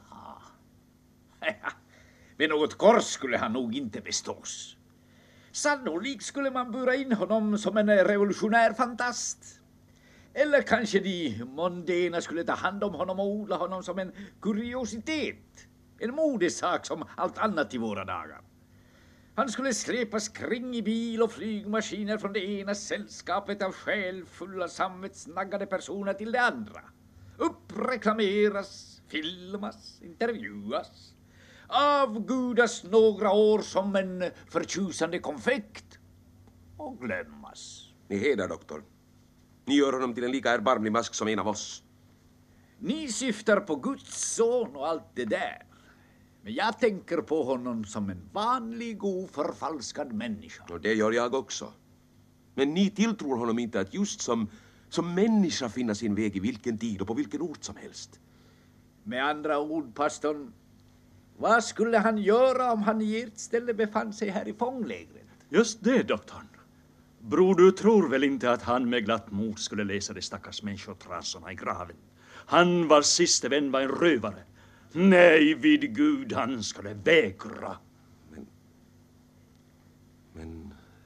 D: Med något kors skulle han nog inte bestås. Sannolikt skulle man bura in honom som en revolutionär fantast. Eller kanske de mondena skulle ta hand om honom och odla honom som en kuriositet. En modesak som allt annat i våra dagar. Han skulle släpas kring i bil och flygmaskiner från det ena sällskapet av själfulla sammetsnaggade personer till det andra. Uppreklameras, filmas, intervjuas. Avgudas några år som en förtjusande konfekt och glömmas.
B: Ni hedrar, doktor. Ni gör honom till en lika erbarmlig mask som en av oss.
D: Ni syftar på Guds son och allt det där. Men jag tänker på honom som en vanlig oförfalskad människa.
B: Och det gör jag också. Men ni tilltror honom inte att just som människa finna sin väg i vilken tid och på vilken ort som helst.
D: Med andra ord, pastorn, vad skulle han göra om han i ert ställe befann sig här i fånglägret?
E: Just det, doktorn. Bror, du tror väl inte att han med glatt mod skulle läsa de stackars människotrasorna i graven? Han vars siste vän var en rövare. Nej, vid Gud, han skulle vägra.
B: Men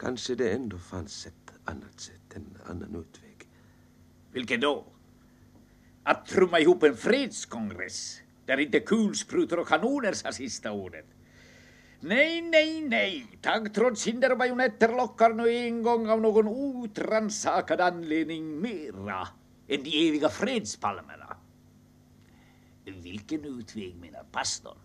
B: Kanske det ändå fanns ett annat sätt, en annan utväg.
D: Vilket då? Att trumma ihop en fredskongress där inte kulsprutor och kanoner sa sista ordet. Nej. Taggtrådshinder och bajonetter lockar nu en gång av någon otransakad anledning mera än de eviga fredspalmerna. Vilken utväg menar pastorn?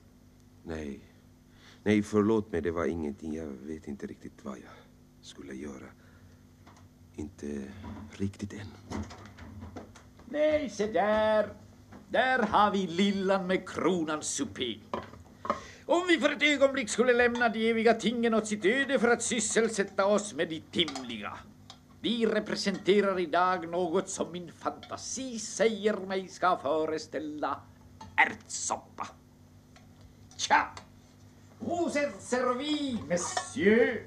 B: Nej, förlåt mig, det var ingenting. Jag vet inte riktigt vad jag skulle göra. Inte riktigt än.
D: Nej, se där. Där har vi lillan med kronans supé. Om vi för ett ögonblick skulle lämna de eviga tingen åt sitt öde för att sysselsätta oss med de timliga. Vi representerar idag något som min fantasi säger mig ska föreställa ärtsoppa. Tja! Vous êtes servi, monsieur.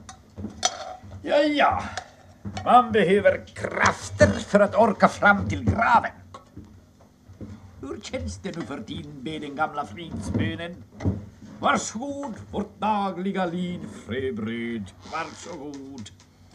D: Ja. Man behöver krafter för att orka fram till graven. Hur känns det nu för din med den gamla fridsbönen? Varsågod, vårt dagliga linfröbröd. Varsågod.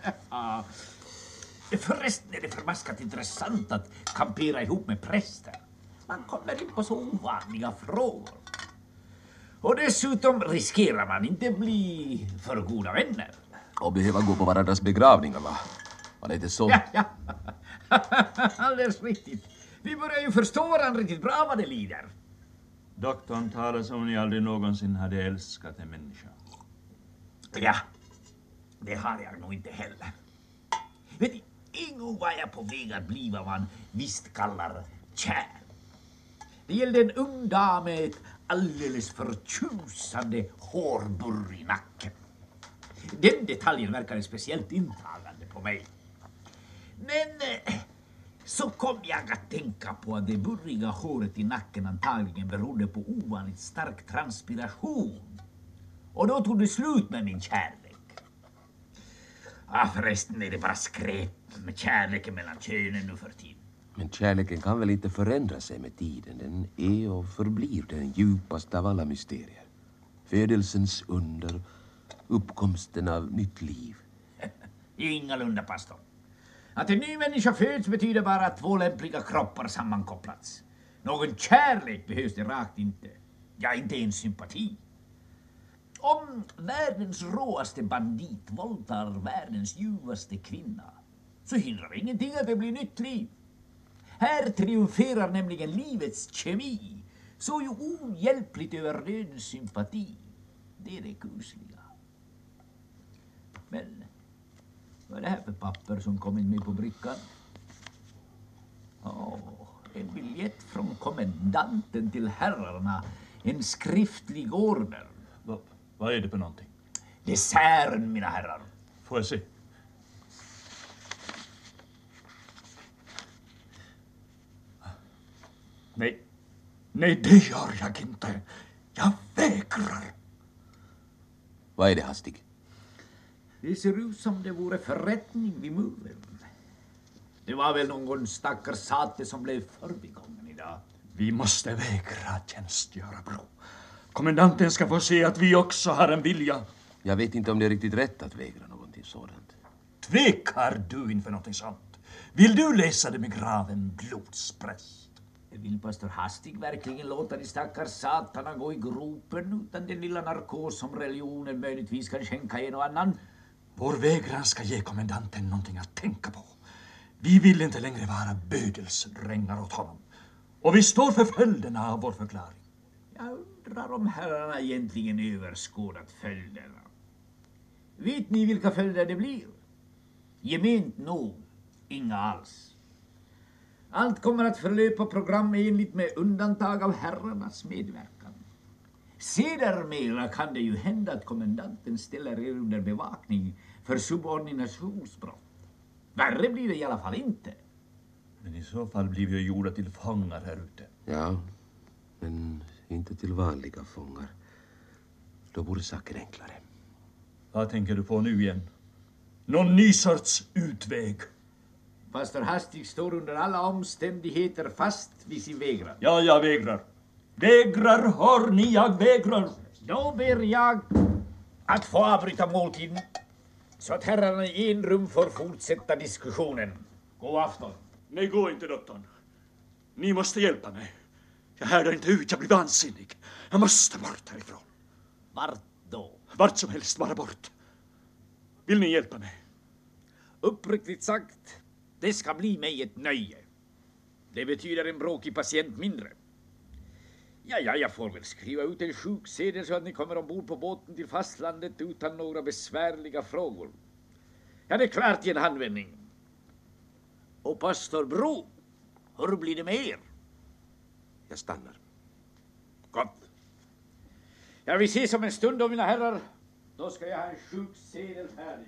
D: Förresten är det förmaskat intressant att kampera ihop med präster. Man kommer in på så ovanliga frågor. Och dessutom riskerar man inte bli för goda vänner.
B: Och behöva gå på varandras begravningar, va? Var det inte så?
D: Ja. Alldeles riktigt. Vi börjar ju förstå varandra riktigt bra vad det lider.
E: Doktorn talar som om ni aldrig någonsin hade älskat en människa.
D: Ja, det har jag nog inte heller. Vet ni, en gång var jag på väg att bli vad man visst kallar kär. Det gällde en ung dam med ett alldeles förtjusande hårburr i nacken. Den detaljen verkade speciellt intagande på mig. Men så kom jag att tänka på att det burriga håret i nacken antagligen berodde på ovanligt stark transpiration. Och då tog det slut med min kärlek. Förresten är det bara skräp med kärleken mellan könen nu för tiden.
B: Men kärleken kan väl inte förändra sig med tiden. Den är och förblir den djupaste av alla mysterier. Födelsens under, uppkomsten av nytt liv.
D: Ingalunda, pastor. Att en ny människa föds betyder bara att två lämpliga kroppar sammankopplats. Någon kärlek behövs det rakt inte. Ja, inte ens sympati. Om världens råaste bandit våldtar världens ljuvaste kvinna så hindrar ingenting att det blir nytt liv. Här triumferar nämligen livets kemi så ju ohjälpligt över dödens sympati. Det är det kusliga. Men vad är det här för papper som kommit med på brickan? En biljett från kommendanten till herrarna. En skriftlig order.
E: Vad är det för någonting?
D: Desserten, mina herrar.
E: Får jag se? Nej, det gör jag inte. Jag vägrar.
B: Vad är det, Hastig?
D: Det ser ut som det vore förrättning vid muren. Det var väl någon stackars sate som blev förbigången idag.
E: Vi måste vägra att tjänstgöra, bro. Kommendanten ska få se att vi också har en vilja.
B: Jag vet inte om det är riktigt rätt att vägra någonting sådant.
E: Tvekar du inför någonting sånt? Vill du läsa det med graven blodspräst?
D: Vill pastor Hastig verkligen låta de stackars satarna gå i gropen utan den lilla narkos som religionen möjligtvis kan skänka en och annan?
E: Vår vägran ska ge kommendanten någonting att tänka på. Vi vill inte längre vara bödelsdrängar åt honom. Och vi står för följderna av vår förklaring.
D: Jag undrar om herrarna egentligen överskådat följderna. Vet ni vilka följder det blir? Gement nog, inga alls. Allt kommer att förlöpa programenligt med undantag av herrarnas medverkan. Sedermera kan det ju hända att kommendanten ställer er under bevakning för subordinationsbrott. Värre blir det i alla fall inte.
E: Men i så fall blir vi gjorda till fångar här ute.
B: Ja, men inte till vanliga fångar. Då vore saken enklare.
E: Vad tänker du på nu igen? Någon ny sorts utväg?
D: Pastor Hastig står under alla omständigheter fast vid sin vägran.
E: Ja, jag vägrar. Vägrar, hör ni, jag vägrar.
D: Då ber jag att få avbryta måltiden. Så att herrarna i en rum får fortsätta diskussionen. God afton.
E: Nej, gå inte, doktorn. Ni måste hjälpa mig. Jag härdar inte ut, jag blir vansinnig. Jag måste bort härifrån.
D: Vart då?
E: Vart som helst, bara bort. Vill ni hjälpa mig?
D: Uppriktigt sagt, det ska bli mig ett nöje. Det betyder en bråkig patient mindre. Ja, jag får väl skriva ut en sjuksedel så att ni kommer ombord på båten till fastlandet utan några besvärliga frågor. Ja, det är klart i en handvändning. Och pastor Bro, hur blir det med er?
B: Jag stannar.
D: Gott. Ja, vi ses om en stund då, mina herrar. Då ska jag ha en sjuksedel färdig.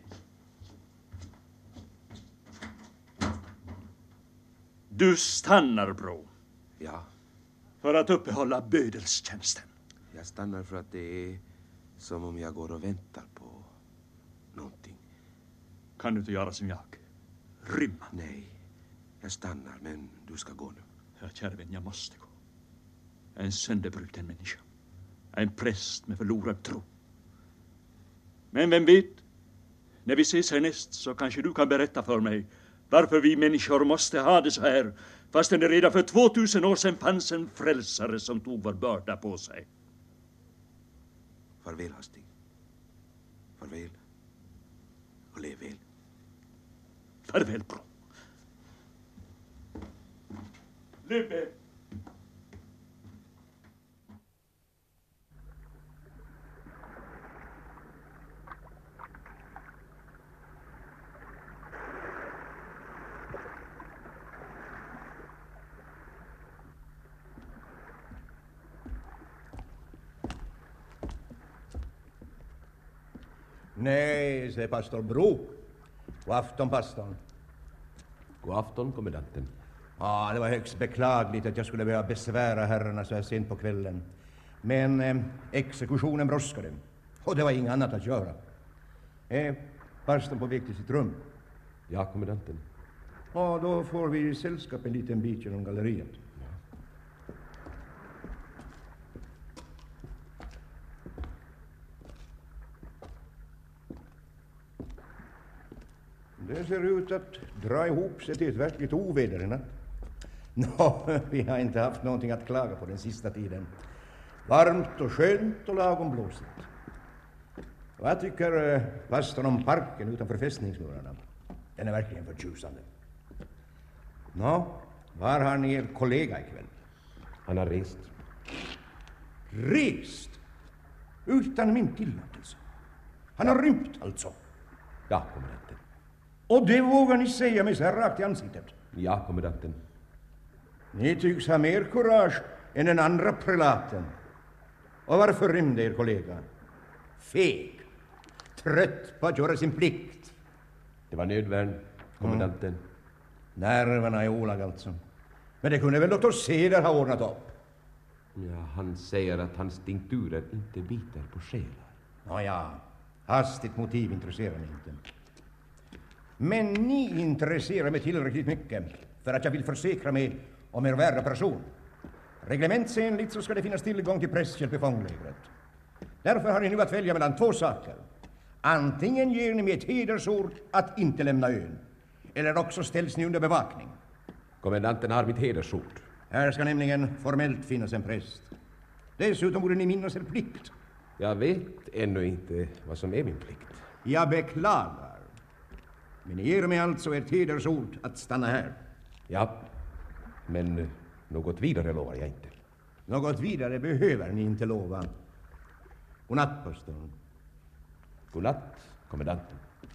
E: Du stannar, Bro.
B: Ja,
E: För att uppehålla bödelstjänsten.
B: jag stannar för att det är som om jag går och väntar på någonting.
E: Kan du inte göra som jag? Rymma.
B: Nej, jag stannar, men du ska gå nu.
E: Ja, kära vän, jag måste gå. Jag är en sönderbruten människa. Jag är en präst med förlorad tro. Men vem vet? När vi ses härnäst så kanske du kan berätta för mig varför vi människor måste ha det så här, fastän det redan för 2000 år sedan fanns en frälsare som tog vår börda på sig.
B: Farväl, Hastig. Farväl. Och lev väl.
E: Farväl, Bro. Lev väl.
A: Nej, säger pastor Bro. God afton, pastorn.
B: God afton, kommendanten.
A: Ja, det var högst beklagligt att jag skulle behöva besvära herrarna så här sent på kvällen. Men exekutionen brådskade. Och det var inget annat att göra. Pastorn på väg till sitt rum.
B: Ja, kommendanten.
A: Ja, då får vi sällskap en liten bit genom galleriet. Det ser ut att dra ihop sig till ett verkligt oväder i natt. Vi har inte haft någonting att klaga på den sista tiden. Varmt och skönt och lagom blåsigt. Vad tycker pastorn om parken utanför fästningsmurarna? Den är verkligen förtjusande. Var har ni er kollega ikväll?
B: Han har rest.
A: Rest? Utan min tillåtelse? Han har rymt alltså?
B: Ja, kommendanten.
A: Och det vågar ni säga mig så här rakt i ansiktet?
B: Ja, kommendanten.
A: Ni tycks ha mer courage än den andra prelaten. Och varför rymde er kollega? Feg. Trött på att göra sin plikt.
B: Det var nödvärn, kommendanten.
A: Nerverna i olag alltså. Men det kunde väl doktor Seder ha ordnat upp?
B: Ja, han säger att hans tinkturer inte biter på själar.
A: Ja, hastigt motiv intresserar mig inte. Men ni intresserar mig tillräckligt mycket för att jag vill försäkra mig om er värda person. Reglementsenligt så ska det finnas tillgång till presshjälp i fånglägret. Därför har ni nu att välja mellan två saker. Antingen ger ni mig ett hedersord att inte lämna ön, eller också ställs ni under bevakning.
B: Kommendanten har mitt hedersord.
A: Här ska nämligen formellt finnas en präst. Dessutom borde ni minnas er plikt.
B: Jag vet ännu inte vad som är min plikt.
A: Jag beklagar. Men ni ger mig alltså ett hedersord att stanna här.
B: Ja, men något vidare lovar jag inte.
A: Något vidare behöver ni inte lova. Godnatt, pastorn.
B: Godnatt, kommendanten.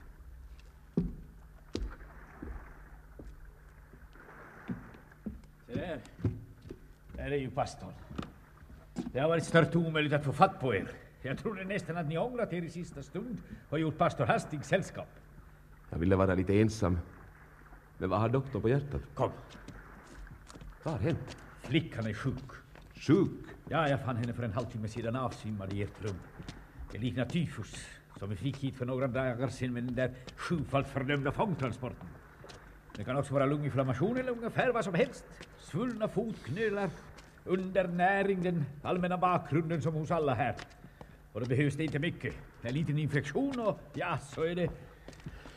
D: Se där. Där är ju pastorn. Det har varit stört omöjligt att få fatt på er. Jag trodde nästan att ni ångrat er i sista stund och gjort pastor Hastig sällskap.
B: Jag ville vara lite ensam. Men vad har doktorn på hjärtat?
D: Kom.
B: Vad har hänt?
D: Flickan är sjuk.
B: Sjuk?
D: Ja, jag fann henne för en halvtimme sedan avsvimmad i ett rum. Det liknar tyfus som vi fick hit för några dagar sedan med den där sjufalt fördömda fångtransporten. Det kan också vara lunginflammation eller ungefär vad som helst. Svullna fotknölar, undernäring, den allmänna bakgrunden som hos alla här. Och då behövs det inte mycket. En liten infektion och ja, så är det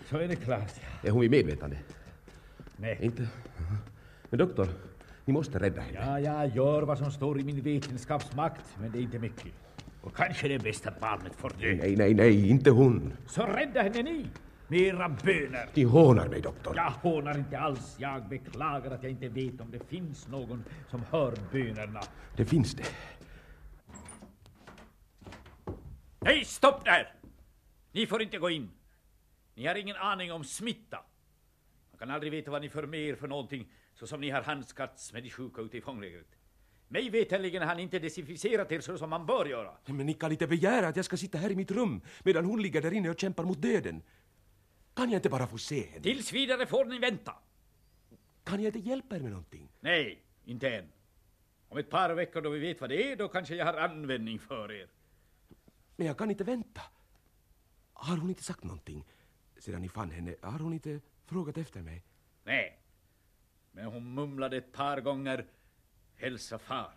D: Så är det klart.
B: Är hon vid medvetande?
D: Nej.
B: Inte? Men doktor, ni måste rädda henne.
D: Ja, jag gör vad som står i min vetenskapsmakt, men det är inte mycket. Och kanske det är bäst att barnet får dö.
B: Nej, inte hon.
D: Så rädda henne ni, med era böner.
B: Ni hånar mig, doktor.
D: Jag hånar inte alls. Jag beklagar att jag inte vet om det finns någon som hör bönerna.
B: Det finns det.
D: Hej, stopp där! Ni får inte gå in. Ni har ingen aning om smitta. Man kan aldrig veta vad ni för med er för någonting, så som ni har handskats med de sjuka ute i fånglägret. Mig veterligen har han inte desinficerat er så som man bör göra.
B: Men ni kan inte begära att jag ska sitta här i mitt rum medan hon ligger där inne och kämpar mot döden. Kan jag inte bara få se henne?
D: Tills vidare får ni vänta.
B: Kan jag inte hjälpa er med någonting?
D: Nej, inte än. Om ett par veckor då vi vet vad det är, då kanske jag har användning för er.
B: Men jag kan inte vänta. Har hon inte sagt någonting sedan ni fann henne? Har hon inte frågat efter mig?
D: Nej, men hon mumlade ett par gånger: hälsa far.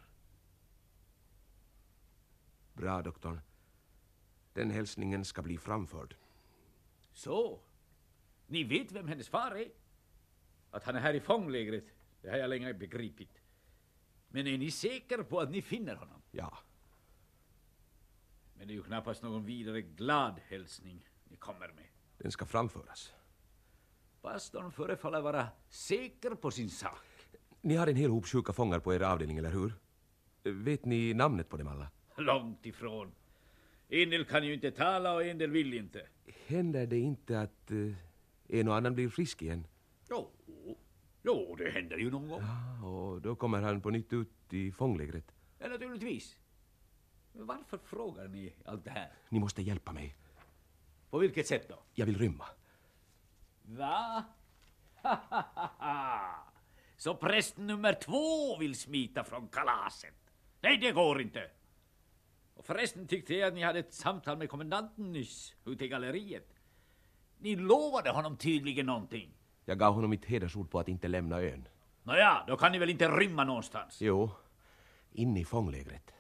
B: Bra, doktorn. Den hälsningen ska bli framförd.
D: Så, ni vet vem hennes far är? Att han är här i fånglägret, det har jag länge begripit. Men är ni säker på att ni finner honom?
B: Ja.
D: Men det är ju knappast någon vidare glad hälsning ni kommer med.
B: Den ska framföras.
D: Pastorn förefaller vara säker på sin sak.
B: Ni har en hel hop sjuka fångar på er avdelning, eller hur? Vet ni namnet på dem alla?
D: Långt ifrån. En del kan ju inte tala och en del vill inte.
B: Händer det inte att en och annan blir frisk igen?
D: Jo, det händer ju någon gång.
B: Ja, och då kommer han på nytt ut i fånglägret.
D: Ja, naturligtvis. Men varför frågar ni allt det här?
B: Ni måste hjälpa mig.
D: På vilket sätt då?
B: Jag vill rymma.
D: Va? Så prästen nummer 2 vill smita från kalaset? Nej, det går inte. Och förresten tyckte jag att ni hade ett samtal med kommendanten nyss ute i galleriet. Ni lovade honom tydligen någonting.
B: Jag gav honom mitt hedersord på att inte lämna ön.
D: Nåja, då kan ni väl inte rymma någonstans?
B: Jo, in i fånglägret.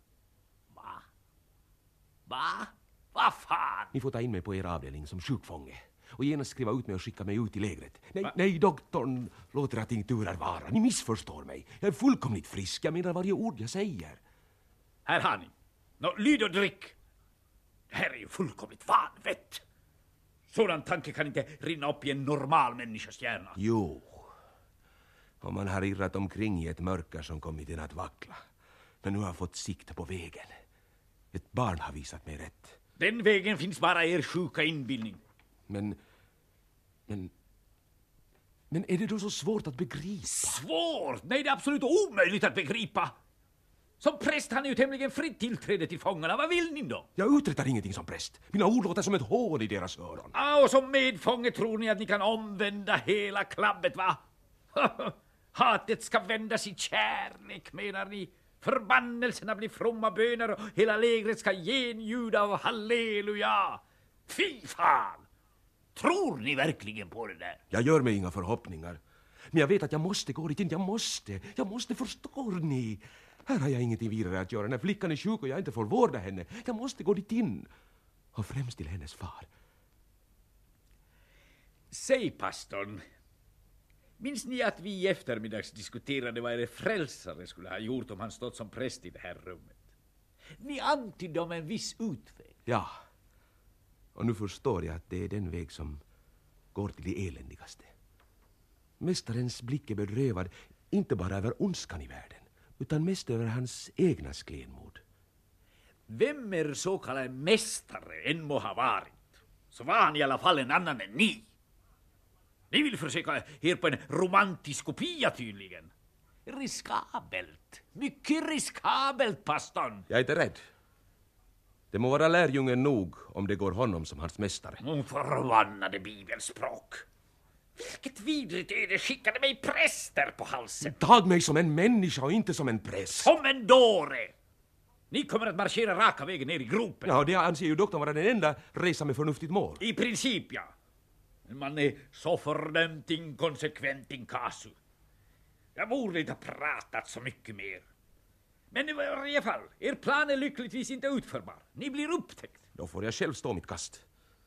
D: Va? Vad fan?
B: Ni får ta in mig på er avdelning som sjukfånge och genast skriva ut mig och skicka mig ut i lägret. Nej, doktorn låter att tinkturer vara. Ni missförstår mig. Jag är fullkomligt frisk. Jag menar varje ord jag säger.
D: Här har ni. Lyd och drick. Det här är ju fullkomligt vanvett. Sådan tanke kan inte rinna upp i en normal människas hjärna.
B: Jo, och man har irrat omkring i ett mörker som kommit in att vackla. Men nu har jag fått sikta på vägen. Ett barn har visat mig rätt.
D: Den vägen finns bara er sjuka inbildning.
B: Men är det då så svårt att begripa?
D: Svårt? Nej, det är absolut omöjligt att begripa. Som präst har ni ju tämligen fritt tillträde till fångarna. Vad vill ni då?
B: Jag uträttar ingenting som präst. Mina ord låter som ett hål i deras öron.
D: Och som medfånge tror ni att ni kan omvända hela klabbet, va? Hatet ska vändas i kärlek, menar ni? Förbannelserna blir fromma böner och hela lägret ska genljuda av halleluja. Fy fan! Tror ni verkligen på det där?
B: Jag gör mig inga förhoppningar. Men jag vet att jag måste gå dit in. Jag måste, förstår ni? Här har jag ingenting vidare att göra. När flickan är sjuk och jag inte får vårda henne. Jag måste gå dit in. Och främst till hennes far.
D: Säg, pastorn. Minns ni att vi i eftermiddags diskuterade vad er frälsare skulle ha gjort om han stått som präst i det här rummet? Ni antydde om en viss utväg.
B: Ja. Och nu förstår jag att det är den väg som går till det eländigaste. Mästarens blick är bedrövad inte bara över ondskan i världen, utan mest över hans egna sklenmod.
D: Vem er så kallad mästare än må ha varit, så var han i alla fall en annan än ni. Ni vill försöka er på en romantisk kopia tydligen. Riskabelt. Mycket riskabelt, pastorn.
B: Jag är inte rädd. Det må vara lärjungen nog om det går honom som hans mästare.
D: Förbannade bibelspråk. Vilket vidrigt öde skickade mig präster på halsen.
B: Tag mig som en människa och inte som en präst.
D: Som en dåre. Ni kommer att marschera raka vägen ner i gropen.
B: Ja, det anser ju doktorn vara den enda resa med förnuftigt mål.
D: I princip, ja. Men man är så fördömt inkonsekvent in casu. Jag borde inte ha pratat så mycket mer. Men i varje fall, er plan är lyckligtvis inte utförbar. Ni blir upptäckt.
B: Då får jag själv stå mitt kast.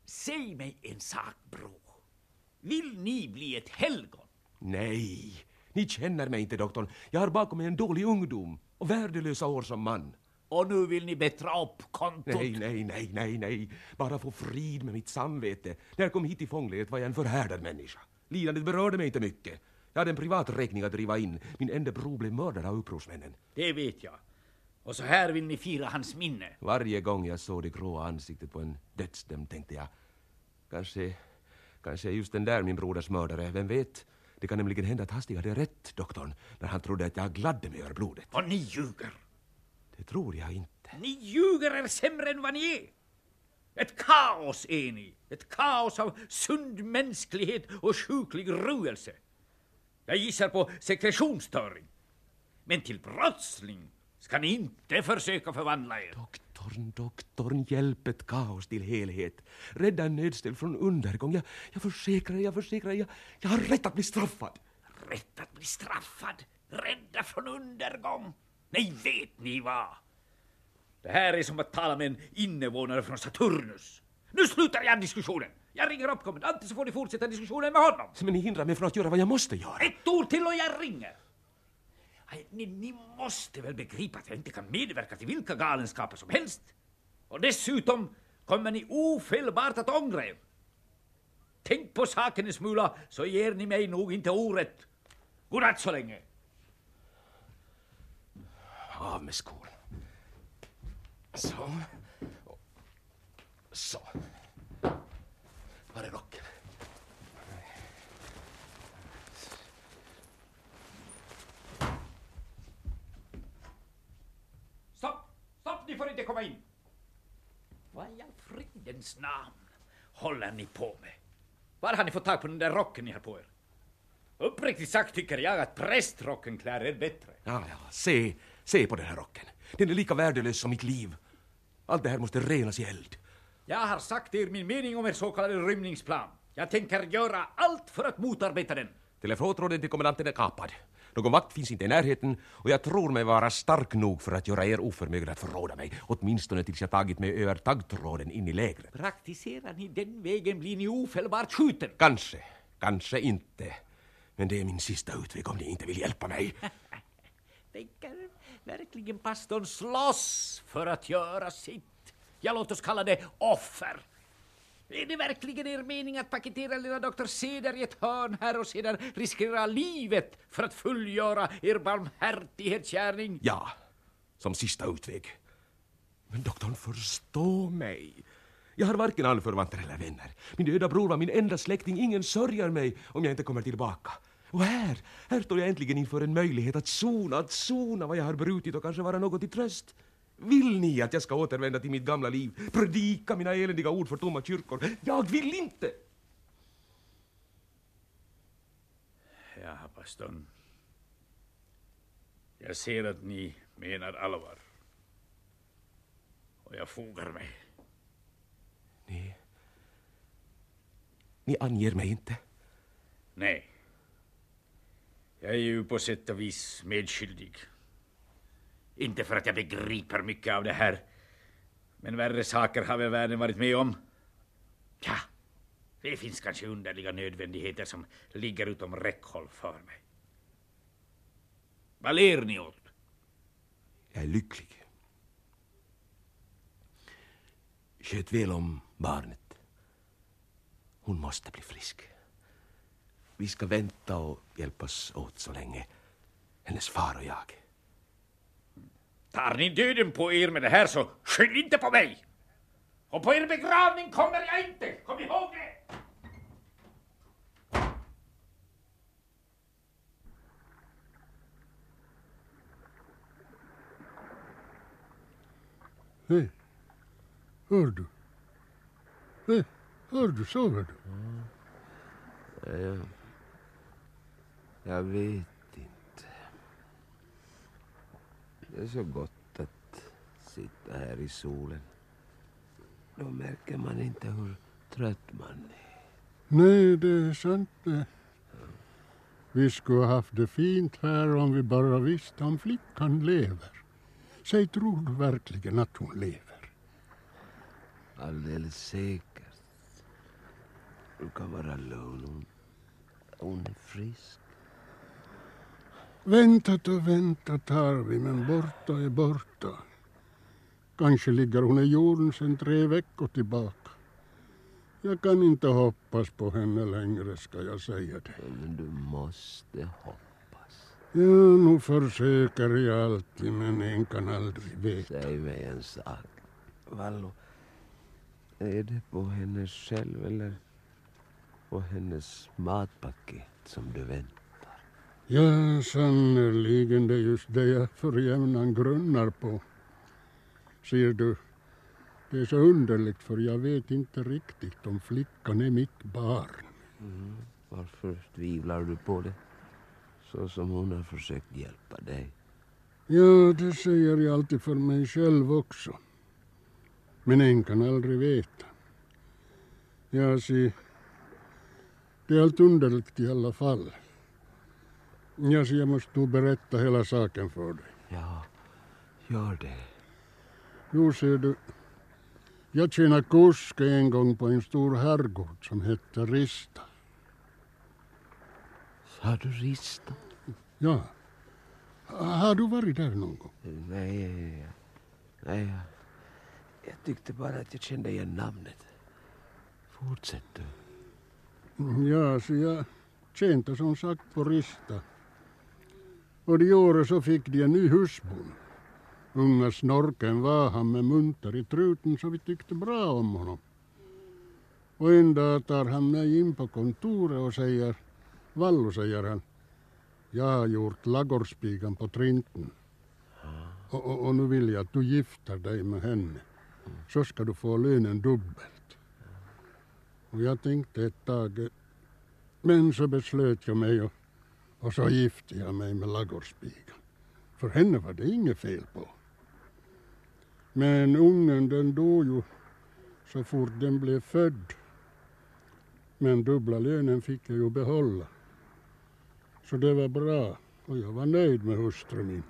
D: Säg mig en sak, bror. Vill ni bli ett helgon?
B: Nej, ni känner mig inte, doktorn. Jag har bakom mig en dålig ungdom och värdelösa år som man.
D: Och nu vill ni bättra upp kontot?
B: Nej. Bara få frid med mitt samvete. När jag kom hit i fångläget var jag en förhärdad människa. Lidandet berörde mig inte mycket. Jag hade en privat räkning att driva in. Min enda bror blev mördad av upprorsmännen.
D: Det vet jag. Och så här vill ni fira hans minne.
B: Varje gång jag såg det gråa ansiktet på en dödsdömd tänkte jag, kanske är just den där min broders mördare, vem vet? Det kan nämligen hända att Hastig hade rätt, doktorn, när han trodde att jag gladde mig över blodet.
D: Och ni ljuger.
B: Det tror jag inte.
D: Ni ljuger är sämre än vad ni är. Ett kaos är ni. Ett kaos av sund mänsklighet och sjuklig ruelse. Jag gissar på sekretionsstörning. Men till brottsling ska ni inte försöka förvandla er.
B: Doktorn, hjälp ett kaos till helhet. Rädda en nödställd från undergång. Jag försäkrar, jag har rätt att bli straffad.
D: Rätt att bli straffad? Rädda från undergång? Nej, vet ni vad? Det här är som att tala med en invånare från Saturnus. Nu slutar jag diskussionen. Jag ringer upp kommandanten så får ni fortsätta diskussionen med honom.
B: Men ni hindrar mig från att göra vad jag måste göra.
D: Ett ord till och jag ringer. Ni måste väl begripa att jag inte kan medverka till vilka galenskaper som helst. Och dessutom kommer ni ofelbart att ångra er. Tänk på saken en smula så ger ni mig nog inte orätt. Godnatt så länge.
B: Av med skor. Så. Var är rocken?
D: Stopp, ni får inte komma in. Vad i all fridens namn håller ni på med? Var har ni fått tag på den där rocken ni har på er? Uppriktigt sagt tycker jag att prästrocken klär er bättre.
B: Ja, se på den här rocken. Den är lika värdelös som mitt liv. Allt det här måste renas i eld.
D: Jag har sagt er min mening om er så kallade rymningsplan. Jag tänker göra allt för att motarbeta den.
B: Telefontråden till kommandanten är kapad. Någon vakt finns inte i närheten och jag tror mig vara stark nog för att göra er oförmögna att förråda mig. Åtminstone tills jag tagit mig över taggtråden in i lägret.
D: Praktiserar ni den vägen blir ni ofelbart skjuten.
B: Kanske inte. Men det är min sista utväg om ni inte vill hjälpa mig.
D: Tänker verkligen pastorn slåss för att göra sitt? Ja, låt oss kalla det offer. Är det verkligen er mening att paketera lilla doktor Ceder i ett hörn här och sedan riskera livet för att fullgöra er barmhärtighetsgärning?
B: Ja, som sista utväg. Men doktorn, förstå mig. Jag har varken anförvanter eller vänner. Min döda bror var min enda släkting. Ingen sörjer mig om jag inte kommer tillbaka. Och här står jag äntligen inför en möjlighet att sona vad jag har brutit och kanske vara något till tröst. Vill ni att jag ska återvända till mitt gamla liv? Predika mina eländiga ord för tomma kyrkor? Jag vill inte!
D: Ja, pastorn. Jag ser att ni menar allvar. Och jag fogar mig.
B: Ni anger mig inte?
D: Nej. Jag är ju på sätt och vis medskyldig. Inte för att jag begriper mycket av det här. Men värre saker har väl världen varit med om. Ja, det finns kanske underliga nödvändigheter som ligger utom räckhåll för mig. Vad ler ni åt?
B: Jag är lycklig. Sköt väl om barnet. Hon måste bli frisk. Vi ska vänta och hjälpas åt så länge. Hennes far och jag.
D: Tar ni döden på er med det här så skyll inte på mig. Och på er begravning kommer jag inte. Kom ihåg det.
F: Hej, hör du? Hej, hör du, sover du?
B: Jag vet inte. Det är så gott att sitta här i solen. Då märker man inte hur trött man är.
F: Nej, det är sant det. Vi skulle ha haft det fint här om vi bara visste om flickan lever. Säg, tror du verkligen att hon lever?
B: Alldeles säkert. Du kan vara lugn. Hon är frisk.
F: Väntat och väntat har vi, men borta är borta. Kanske ligger hon i jorden sedan 3 veckor tillbaka. Jag kan inte hoppas på henne längre, ska jag säga det.
B: Men du måste hoppas.
F: Ja, nu försöker jag alltid, men en kan aldrig veta.
B: Säg mig en sak. Vallo, är det på henne själv eller på hennes matpaket som du väntar?
F: Ja, sannoliken det är just det jag för jämnan grunnar på. Ser du, det är så underligt för jag vet inte riktigt om flickan är mitt barn.
B: Varför tvivlar du på det? Så som hon har försökt hjälpa dig.
F: Ja, det säger jag alltid för mig själv också. Men en kan aldrig veta. Ja, se, det är allt underligt i alla fall. Ja, så jag måste nog berätta hela saken för dig.
B: Ja, gör det.
F: Jo, ser du, jag tjänade kuske en gång på en stor herrgård som hette Rista.
B: Sa du Rista?
F: Ja. Har du varit där någon gång?
B: Nej, jag tyckte bara att jag kände igen namnet. Fortsätt du.
F: Ja, så jag tjänade som sagt på Rista. Och det året så fick de en ny husbond. Unga snorken var han med munter i truten så vi tyckte bra om honom. Och en dag tar han mig in på kontoret och säger, Vallo, säger han, jag har gjort laggårdspigan på Trinten. Och nu vill jag att du gifter dig med henne. Så ska du få lönen dubbelt. Och jag tänkte ett tag, men så beslöt jag mig och så gifte jag mig med laggårdspigan. För henne var det inget fel på. Men ungen den dog ju så fort den blev född. Men dubbla lönen fick jag ju behålla. Så det var bra och jag var nöjd med hustru min.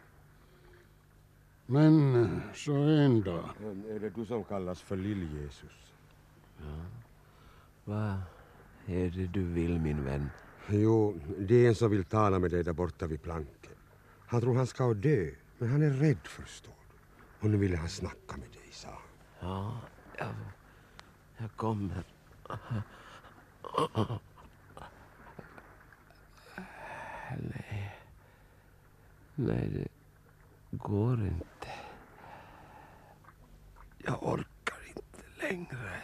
F: Men så en dag.
G: Är det du som kallas för Lill-Jesus?
B: Ja. Vad är det du vill, min vän?
G: Jo, det är en som vill tala med dig där borta vid planken. Han tror han ska dö, men han är rädd, förstår du. Och nu vill han snacka med dig, sa han.
B: Ja, jag kommer. Nej, det går inte. Jag orkar inte längre.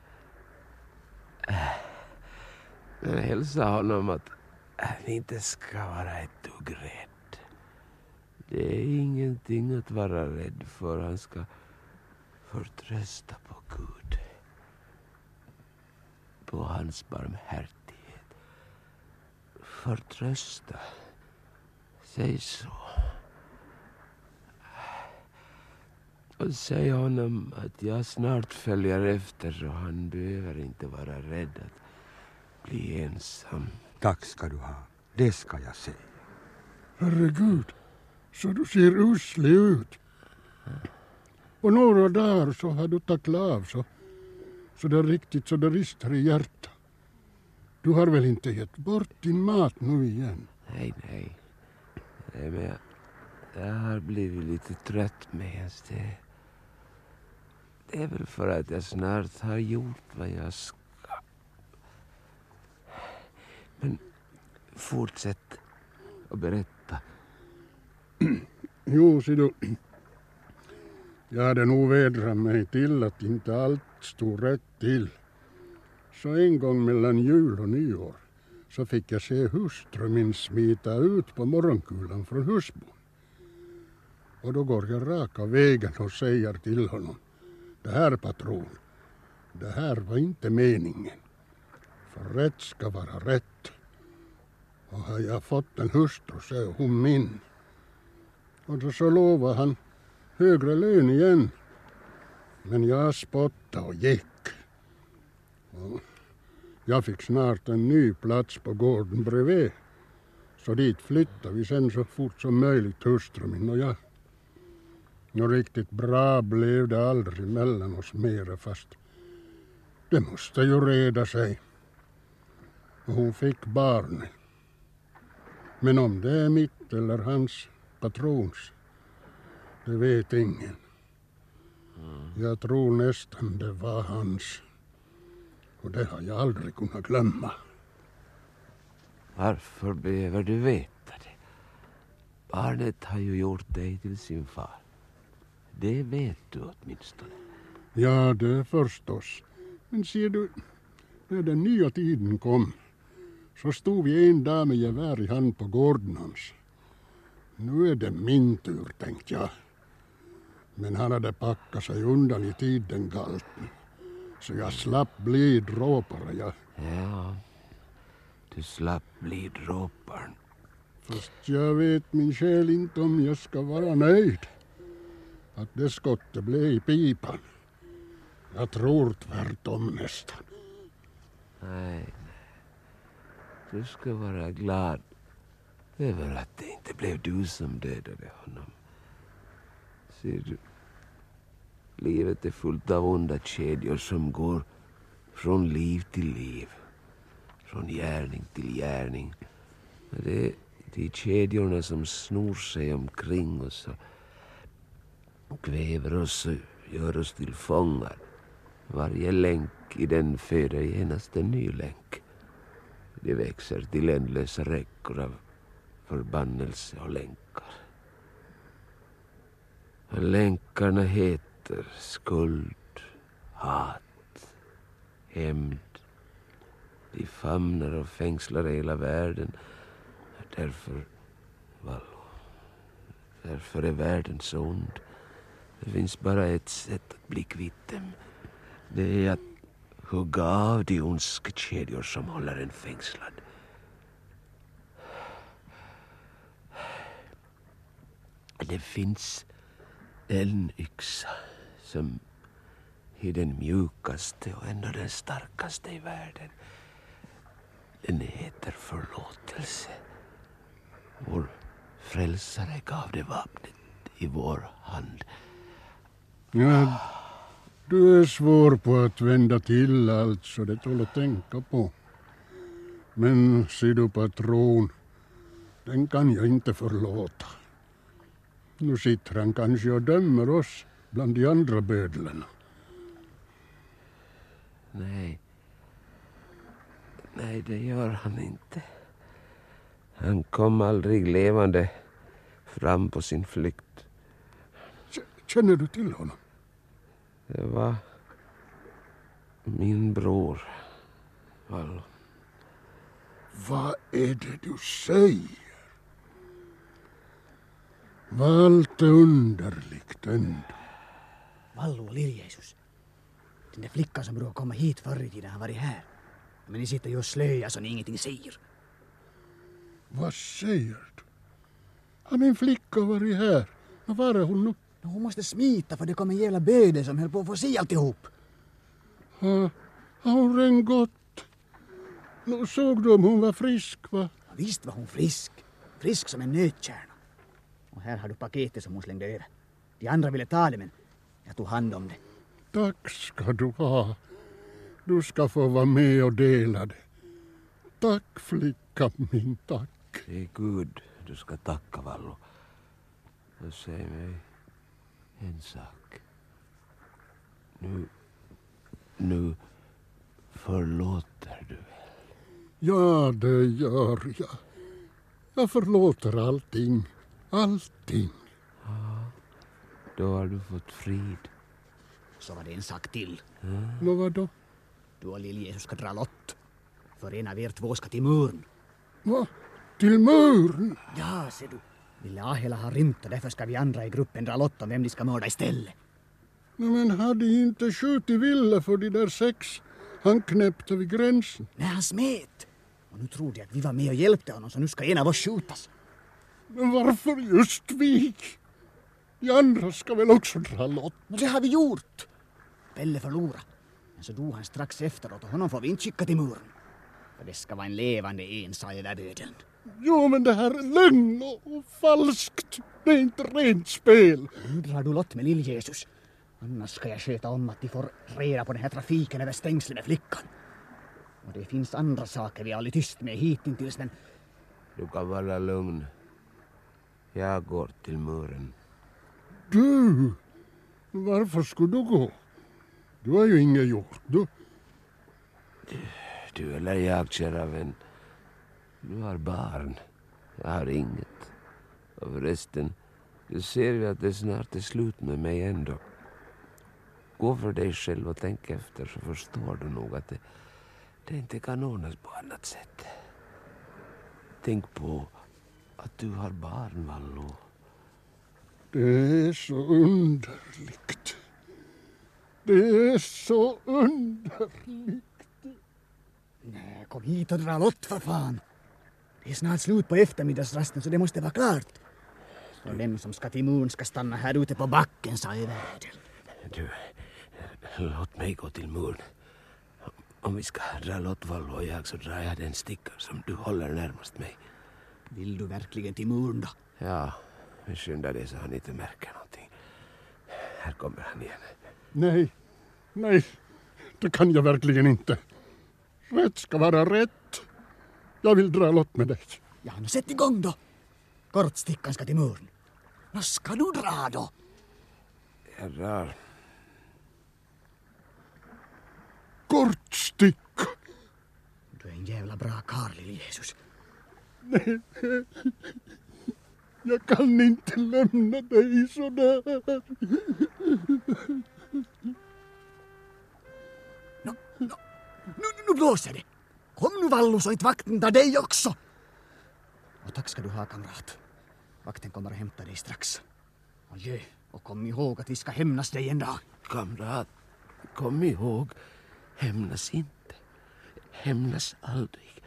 B: Men hälsa honom att han inte ska vara ett dugg rädd. Det är ingenting att vara rädd för. Han ska förtrösta på Gud. På hans barmhärtighet. Förtrösta. Säg så. Och säg honom att jag snart följer efter och han behöver inte vara rädd att bli ensam.
G: Tack ska du ha. Det ska jag säga.
F: Herregud, så du ser uslig ut. Och några dagar så har du tagit av så det är riktigt så det rister i hjärtat. Du har väl inte gett bort din mat nu igen?
B: Nej, men jag har blivit lite trött med det. Det är väl för att jag snart har gjort vad jag ska. Men fortsätt och berätta.
F: Jo, ser du. Jag hade nog vädrat mig till att inte allt stod rätt till. Så en gång mellan jul och nyår så fick jag se hustru min smita ut på morgonkulan från husbon. Och då går jag raka vägen och säger till honom, det här patron, det här var inte meningen. För rätt ska vara rätt. Och har jag fått en hustru så är hon min. Och då så lovar han högre lön igen. Men jag spottade och gick. Och jag fick snart en ny plats på gården bredvid. Så dit flyttade vi sen så fort som möjligt, hustru min och jag. Och riktigt bra blev det aldrig mellan oss mera, fast det måste ju reda sig. och hon fick barnet. Men om det är mitt eller hans patrons, det vet ingen. Jag tror nästan det var hans. Och det har jag aldrig kunnat glömma.
B: Varför behöver du veta det? Barnet har ju gjort dig till sin far. Det vet du åtminstone.
F: Ja, det förstås. Men ser du, när den nya tiden kom så stod vi en dag med gevär i hand på gården hans. Nu är det min tur, tänkte jag. Men han hade packat sig undan i tid den galten. Så jag slapp bli dråpare, ja.
B: Ja, du slapp bli dråparen.
F: Fast jag vet min själ inte om jag ska vara nöjd. Att det skottet blev i pipan. Jag tror tvärtom nästan.
B: Nej. Du ska vara glad över att det inte blev du som dödade honom. Ser du, livet är fullt av onda kedjor som går från liv till liv. Från gärning till gärning. Det är de kedjorna som snor sig omkring oss och kväver oss och gör oss till fångar. Varje länk i den föder genast en ny länk. Det växer till ändlösa räckor av förbannelse och länkar. Och länkarna heter skuld, hat, hämnd. De famnar och fängslar hela världen. Därför är världen så ond. Det finns bara ett sätt att bli kvitt dem. Det är att hugga av de ondska kedjor som håller en fängslad. Det finns en yxa som är den mjukaste och ändå den starkaste i världen. Den heter förlåtelse. Vår frälsare gav det vapnet i vår hand.
F: Ja, du är svår på att vända till allt så det tål att tänka på. Men ser du patron, den kan jag inte förlåta. Nu sitter han kanske och dömer oss bland de andra bödlarna.
B: Nej, det gör han inte. Han kom aldrig levande fram på sin flykt.
F: Känner du till honom?
B: Det var min bror. Vallo.
F: Vad är det du säger? Vad allt är underligt ändå.
H: Vallo och Lill-Jesus. Den där flickan som brukar komma hit förr i tiden har varit här. Men ni sitter ju och slöjar så ni ingenting säger.
F: Vad säger du? Har min flicka varit här? Och var är hon nu?
H: Hon måste smita för det kom en jävla bödel som höll på att få se alltihop.
F: Har hon redan gått? Nu såg du om hon var frisk, va?
H: Ja, visst var hon frisk. Frisk som en nötkärna. Och här har du paketet som hon slängde över. De andra ville ta det men jag tog hand om det.
F: Tack ska du ha. Du ska få vara med och dela det. Tack flicka min, tack.
B: Det är Gud du ska tacka, Vallo. Och säg mig en sak. Nu förlåter du väl?
F: Ja, det gör jag. Jag förlåter allting. Allting.
B: Ja, då har du fått frid.
H: Så var det en sak till.
F: Nå vadå?
H: Du och Lill-Jesus ska dra lott. För en av er två ska till muren.
F: Va? Till muren?
H: Ja, ser du. Ville Ahela har rymt och därför ska vi andra i gruppen dra lott om vem de ska mörda istället.
F: Men hade inte skjutit Ville för de där 6 han knäppte vid gränsen?
H: Nej, han smet. Och nu tror de att vi var med och hjälpte honom så nu ska en av oss skjutas.
F: Men varför just vi? De andra ska väl också dra lott?
H: Men det har vi gjort. Pelle förlorade. Men så dog han strax efteråt och honom får vi inte skicka till muren. För det ska vara en levande en, sa överbödeln.
F: Jo, men det här är lögn och falskt. Det är inte rent spel.
H: Nu drar du lott med Lill-Jesus. Annars ska jag sköta om att de får reda på den här trafiken över stängslet med flickan. Och det finns andra saker vi aldrig tyst med hittills, men...
B: Du kan vara lugn. Jag går till muren.
F: Du! Varför skulle du gå? Du har ju inget gjort, du.
B: Du eller jag, kära vän. Du har barn. Jag har inget. Och förresten, du ser ju att det snart är slut med mig ändå. Gå för dig själv och tänk efter, så förstår du nog att det inte kan ordnas på annat sätt. Tänk på att du har barn, Vallo.
F: Det är så underligt. Det är så underligt.
H: Nej, kom hit och dra lott för fan. Det är snart slut på eftermiddagsrasten, så det måste vara klart. Och vem som ska till muren ska stanna här ute på backen, sa Everhedel.
B: Du, låt mig gå till muren. Om vi ska dra lott, Vallo och jag, så drar jag den stickan som du håller närmast mig.
H: Vill du verkligen till muren då?
B: Ja, vi skyndar det så han inte märker någonting. Här kommer han igen.
F: Nej, det kan jag verkligen inte. Rätt ska vara rätt. Jag vill dra lott med dig.
H: Ja, nu sätt igång då. Kortstickan ska till muren. Vad ska du dra då?
B: Jag drar.
F: Kortsticka.
H: Du är en jävla bra karl, Jesus.
F: Nej, jag kan inte lämna dig sådär.
H: Nu blåser det. Kom nu, Vallo, så inte vakten tar dig också. Och tack ska du ha, kamrat. Vakten kommer att hämta dig strax. Adjö, och kom ihåg att vi ska hämnas dig en dag.
B: Kamrat, kom ihåg. Hämnas inte. Hämnas aldrig.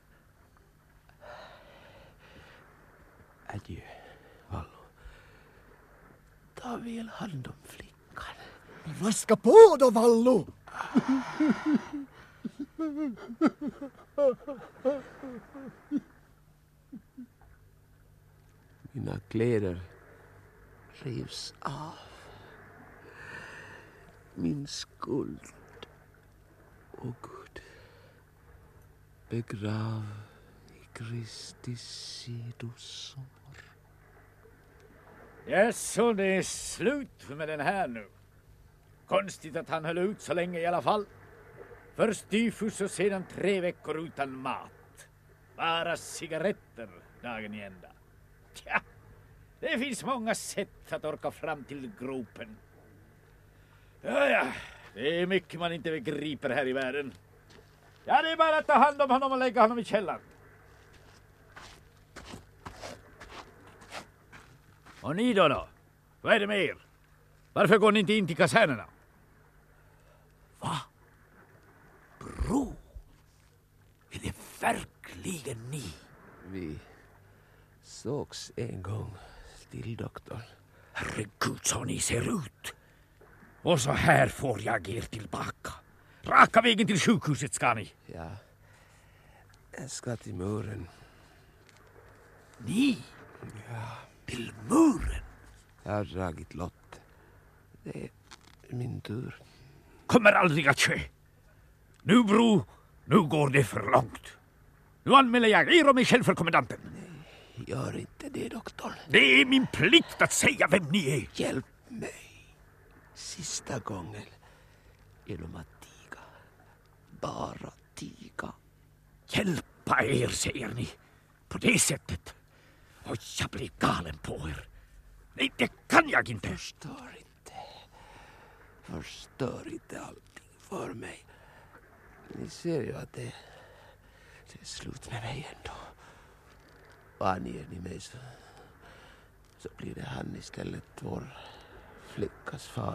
B: Adjö, Vallo. Ta väl hand om flickan.
H: Raska på då, Vallo!
B: Mina kläder rivs av. Min skuld. Åh Gud. Begrav i Kristi sidosår.
D: Så det är slut med den här nu. Konstigt att han höll ut så länge i alla fall. Först tyfus och sedan 3 veckor utan mat. Bara cigaretter dagen i ända. Tja, det finns många sätt att orka fram till gropen. Ja, det är mycket man inte begriper här i världen. Ja, det är bara att ta hand om honom och lägga honom i källaren. Och ni då? Vad är det med er? Varför går ni inte in till kasernerna? Va? Bro? Är det verkligen ni?
B: Vi sågs en gång till doktorn.
D: Herregud, så ni ser ut. Och så här får jag er tillbaka. Raka vägen till sjukhuset ska ni.
B: Ja, jag ska till muren.
D: Ni? Ja. Till muren?
B: Jag har dragit lott. Det är min tur.
D: Kommer aldrig att ske. Nu, bro, nu går det för långt. Nu anmäler jag er och mig själv för kommandanten.
B: Nej, gör inte det, doktor.
D: Det är min plikt att säga vem ni är.
B: Hjälp mig. Sista gången. Genom att tiga. Bara tiga.
D: Hjälpa er, säger ni. På det sättet. Och jag blir galen på er. Nej, det kan jag inte.
B: Förstör inte allting för mig. Ni ser ju att det är slut med mig ändå. Och anger ni mig så blir det han istället, vår flickas far.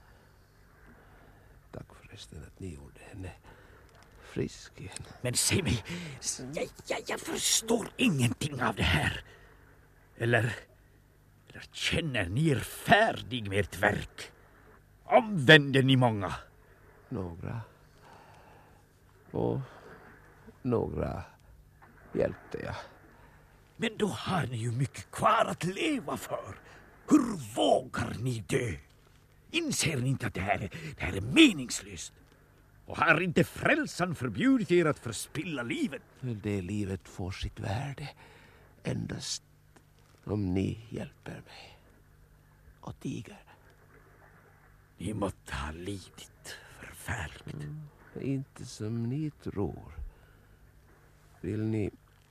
B: Tack förresten att ni gjorde henne frisk igen.
D: Men se mig, jag förstår ingenting av det här. Eller känner ni er färdig med ert verk? Omvände ni många?
B: Några. Och några hjälpte jag.
D: Men då har ni ju mycket kvar att leva för. Hur vågar ni dö? Inser ni inte att det här är meningslöst? Och har inte frälsan förbjudit er att förspilla livet?
B: Det livet får sitt värde endast om ni hjälper mig och tiger.
D: Ni måtte ha lidit förfärligt.
B: Inte som ni tror. Vill ni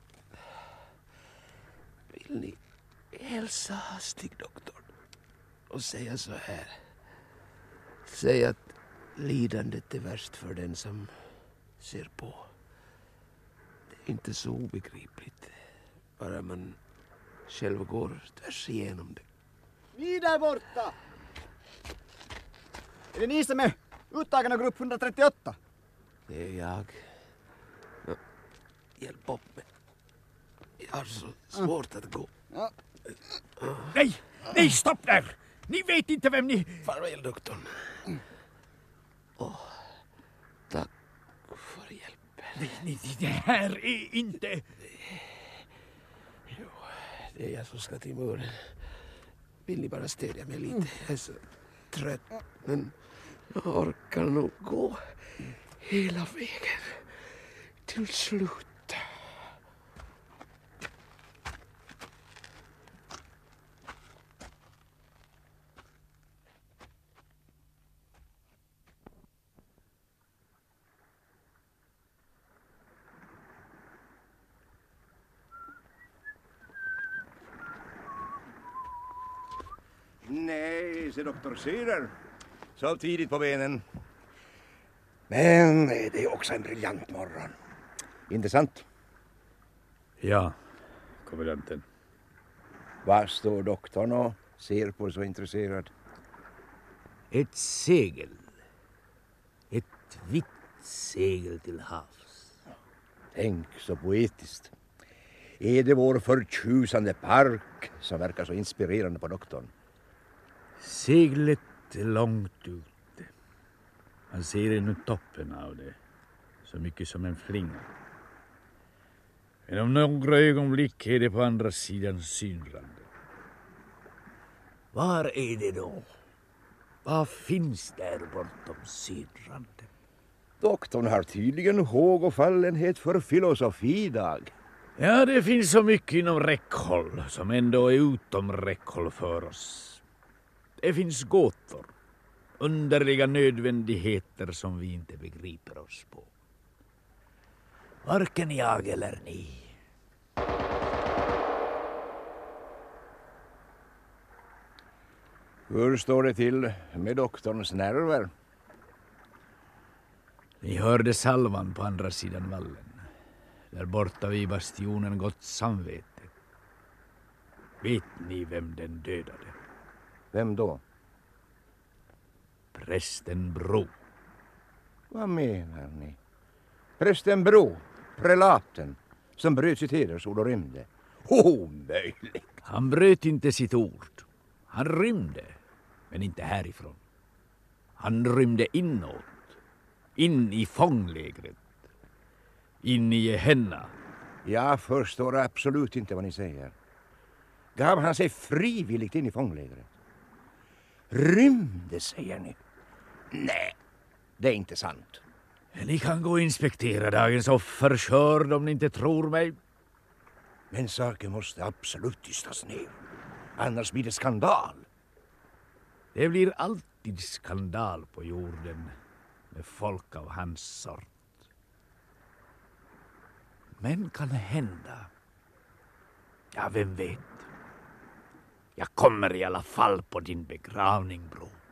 B: hälsa hastig doktorn och säga så här. Säg att lidandet är värst för den som ser på. Det är inte så obegripligt. Bara man själv går tvärs igenom det.
H: Ni där borta! Är det ni som är uttagen av grupp 138?
B: Det är jag. Ja, hjälp upp mig. Jag har så svårt att gå.
H: Ja.
D: Nej, stopp där! Ni vet inte vem ni...
B: Farväl, doktorn. Tack för hjälpen.
D: Det här är inte...
B: Jo, det är jag som ska till muren. Vill ni bara stödja mig lite? Jag är så trött, men jag orkar nog gå hela vägen till slut.
I: Nej, se doktor Syrer. Så tidigt på benen. Men det är också en briljant morgon. Inte sant?
D: Ja, kommandanten.
I: Vad står doktorn och ser på så intresserad?
D: Ett segel. Ett vitt segel till havs.
I: Tänk så poetiskt. Är det vår förtjusande park som verkar så inspirerande på doktorn?
D: Seglet är långt ute. Man ser ännu toppen av det. Så mycket som en flinga. Men om några ögonblick är det på andra sidan synrande. Var är det då? Vad finns där bortom synrande?
I: Doktorn har tydligen håg och fallenhet för filosofi idag.
D: Ja, det finns så mycket inom räckhåll som ändå är utom räckhåll för oss. Det finns gåtor, underliga nödvändigheter som vi inte begriper oss på. Varken jag eller ni.
I: Hur står det till med doktorns nerver?
D: Ni hörde salvan på andra sidan vallen. Där borta vid bastionen Gott samvete. Vet ni vem den dödade?
I: Vem då?
D: Prästen Bro.
I: Vad menar ni? Prästen Bro, prelaten, som bröt sitt hedersord och rymde. Omöjligt!
D: Han bröt inte sitt ord. Han rymde, men inte härifrån. Han rymde inåt. In i fånglägret. In i Gehenna.
I: Jag förstår absolut inte vad ni säger. Gav han sig frivilligt in i fånglägret? Rymde, säger ni? Nej, det är inte sant.
D: Ni kan gå och inspektera dagens offerskörd om ni inte tror mig.
I: Men saken måste absolut tystas ner. Annars blir det skandal.
D: Det blir alltid skandal på jorden med folk av hans sort. Men kan hända. Ja, vem vet. Jag kommer i alla fall på din begravning, Bro.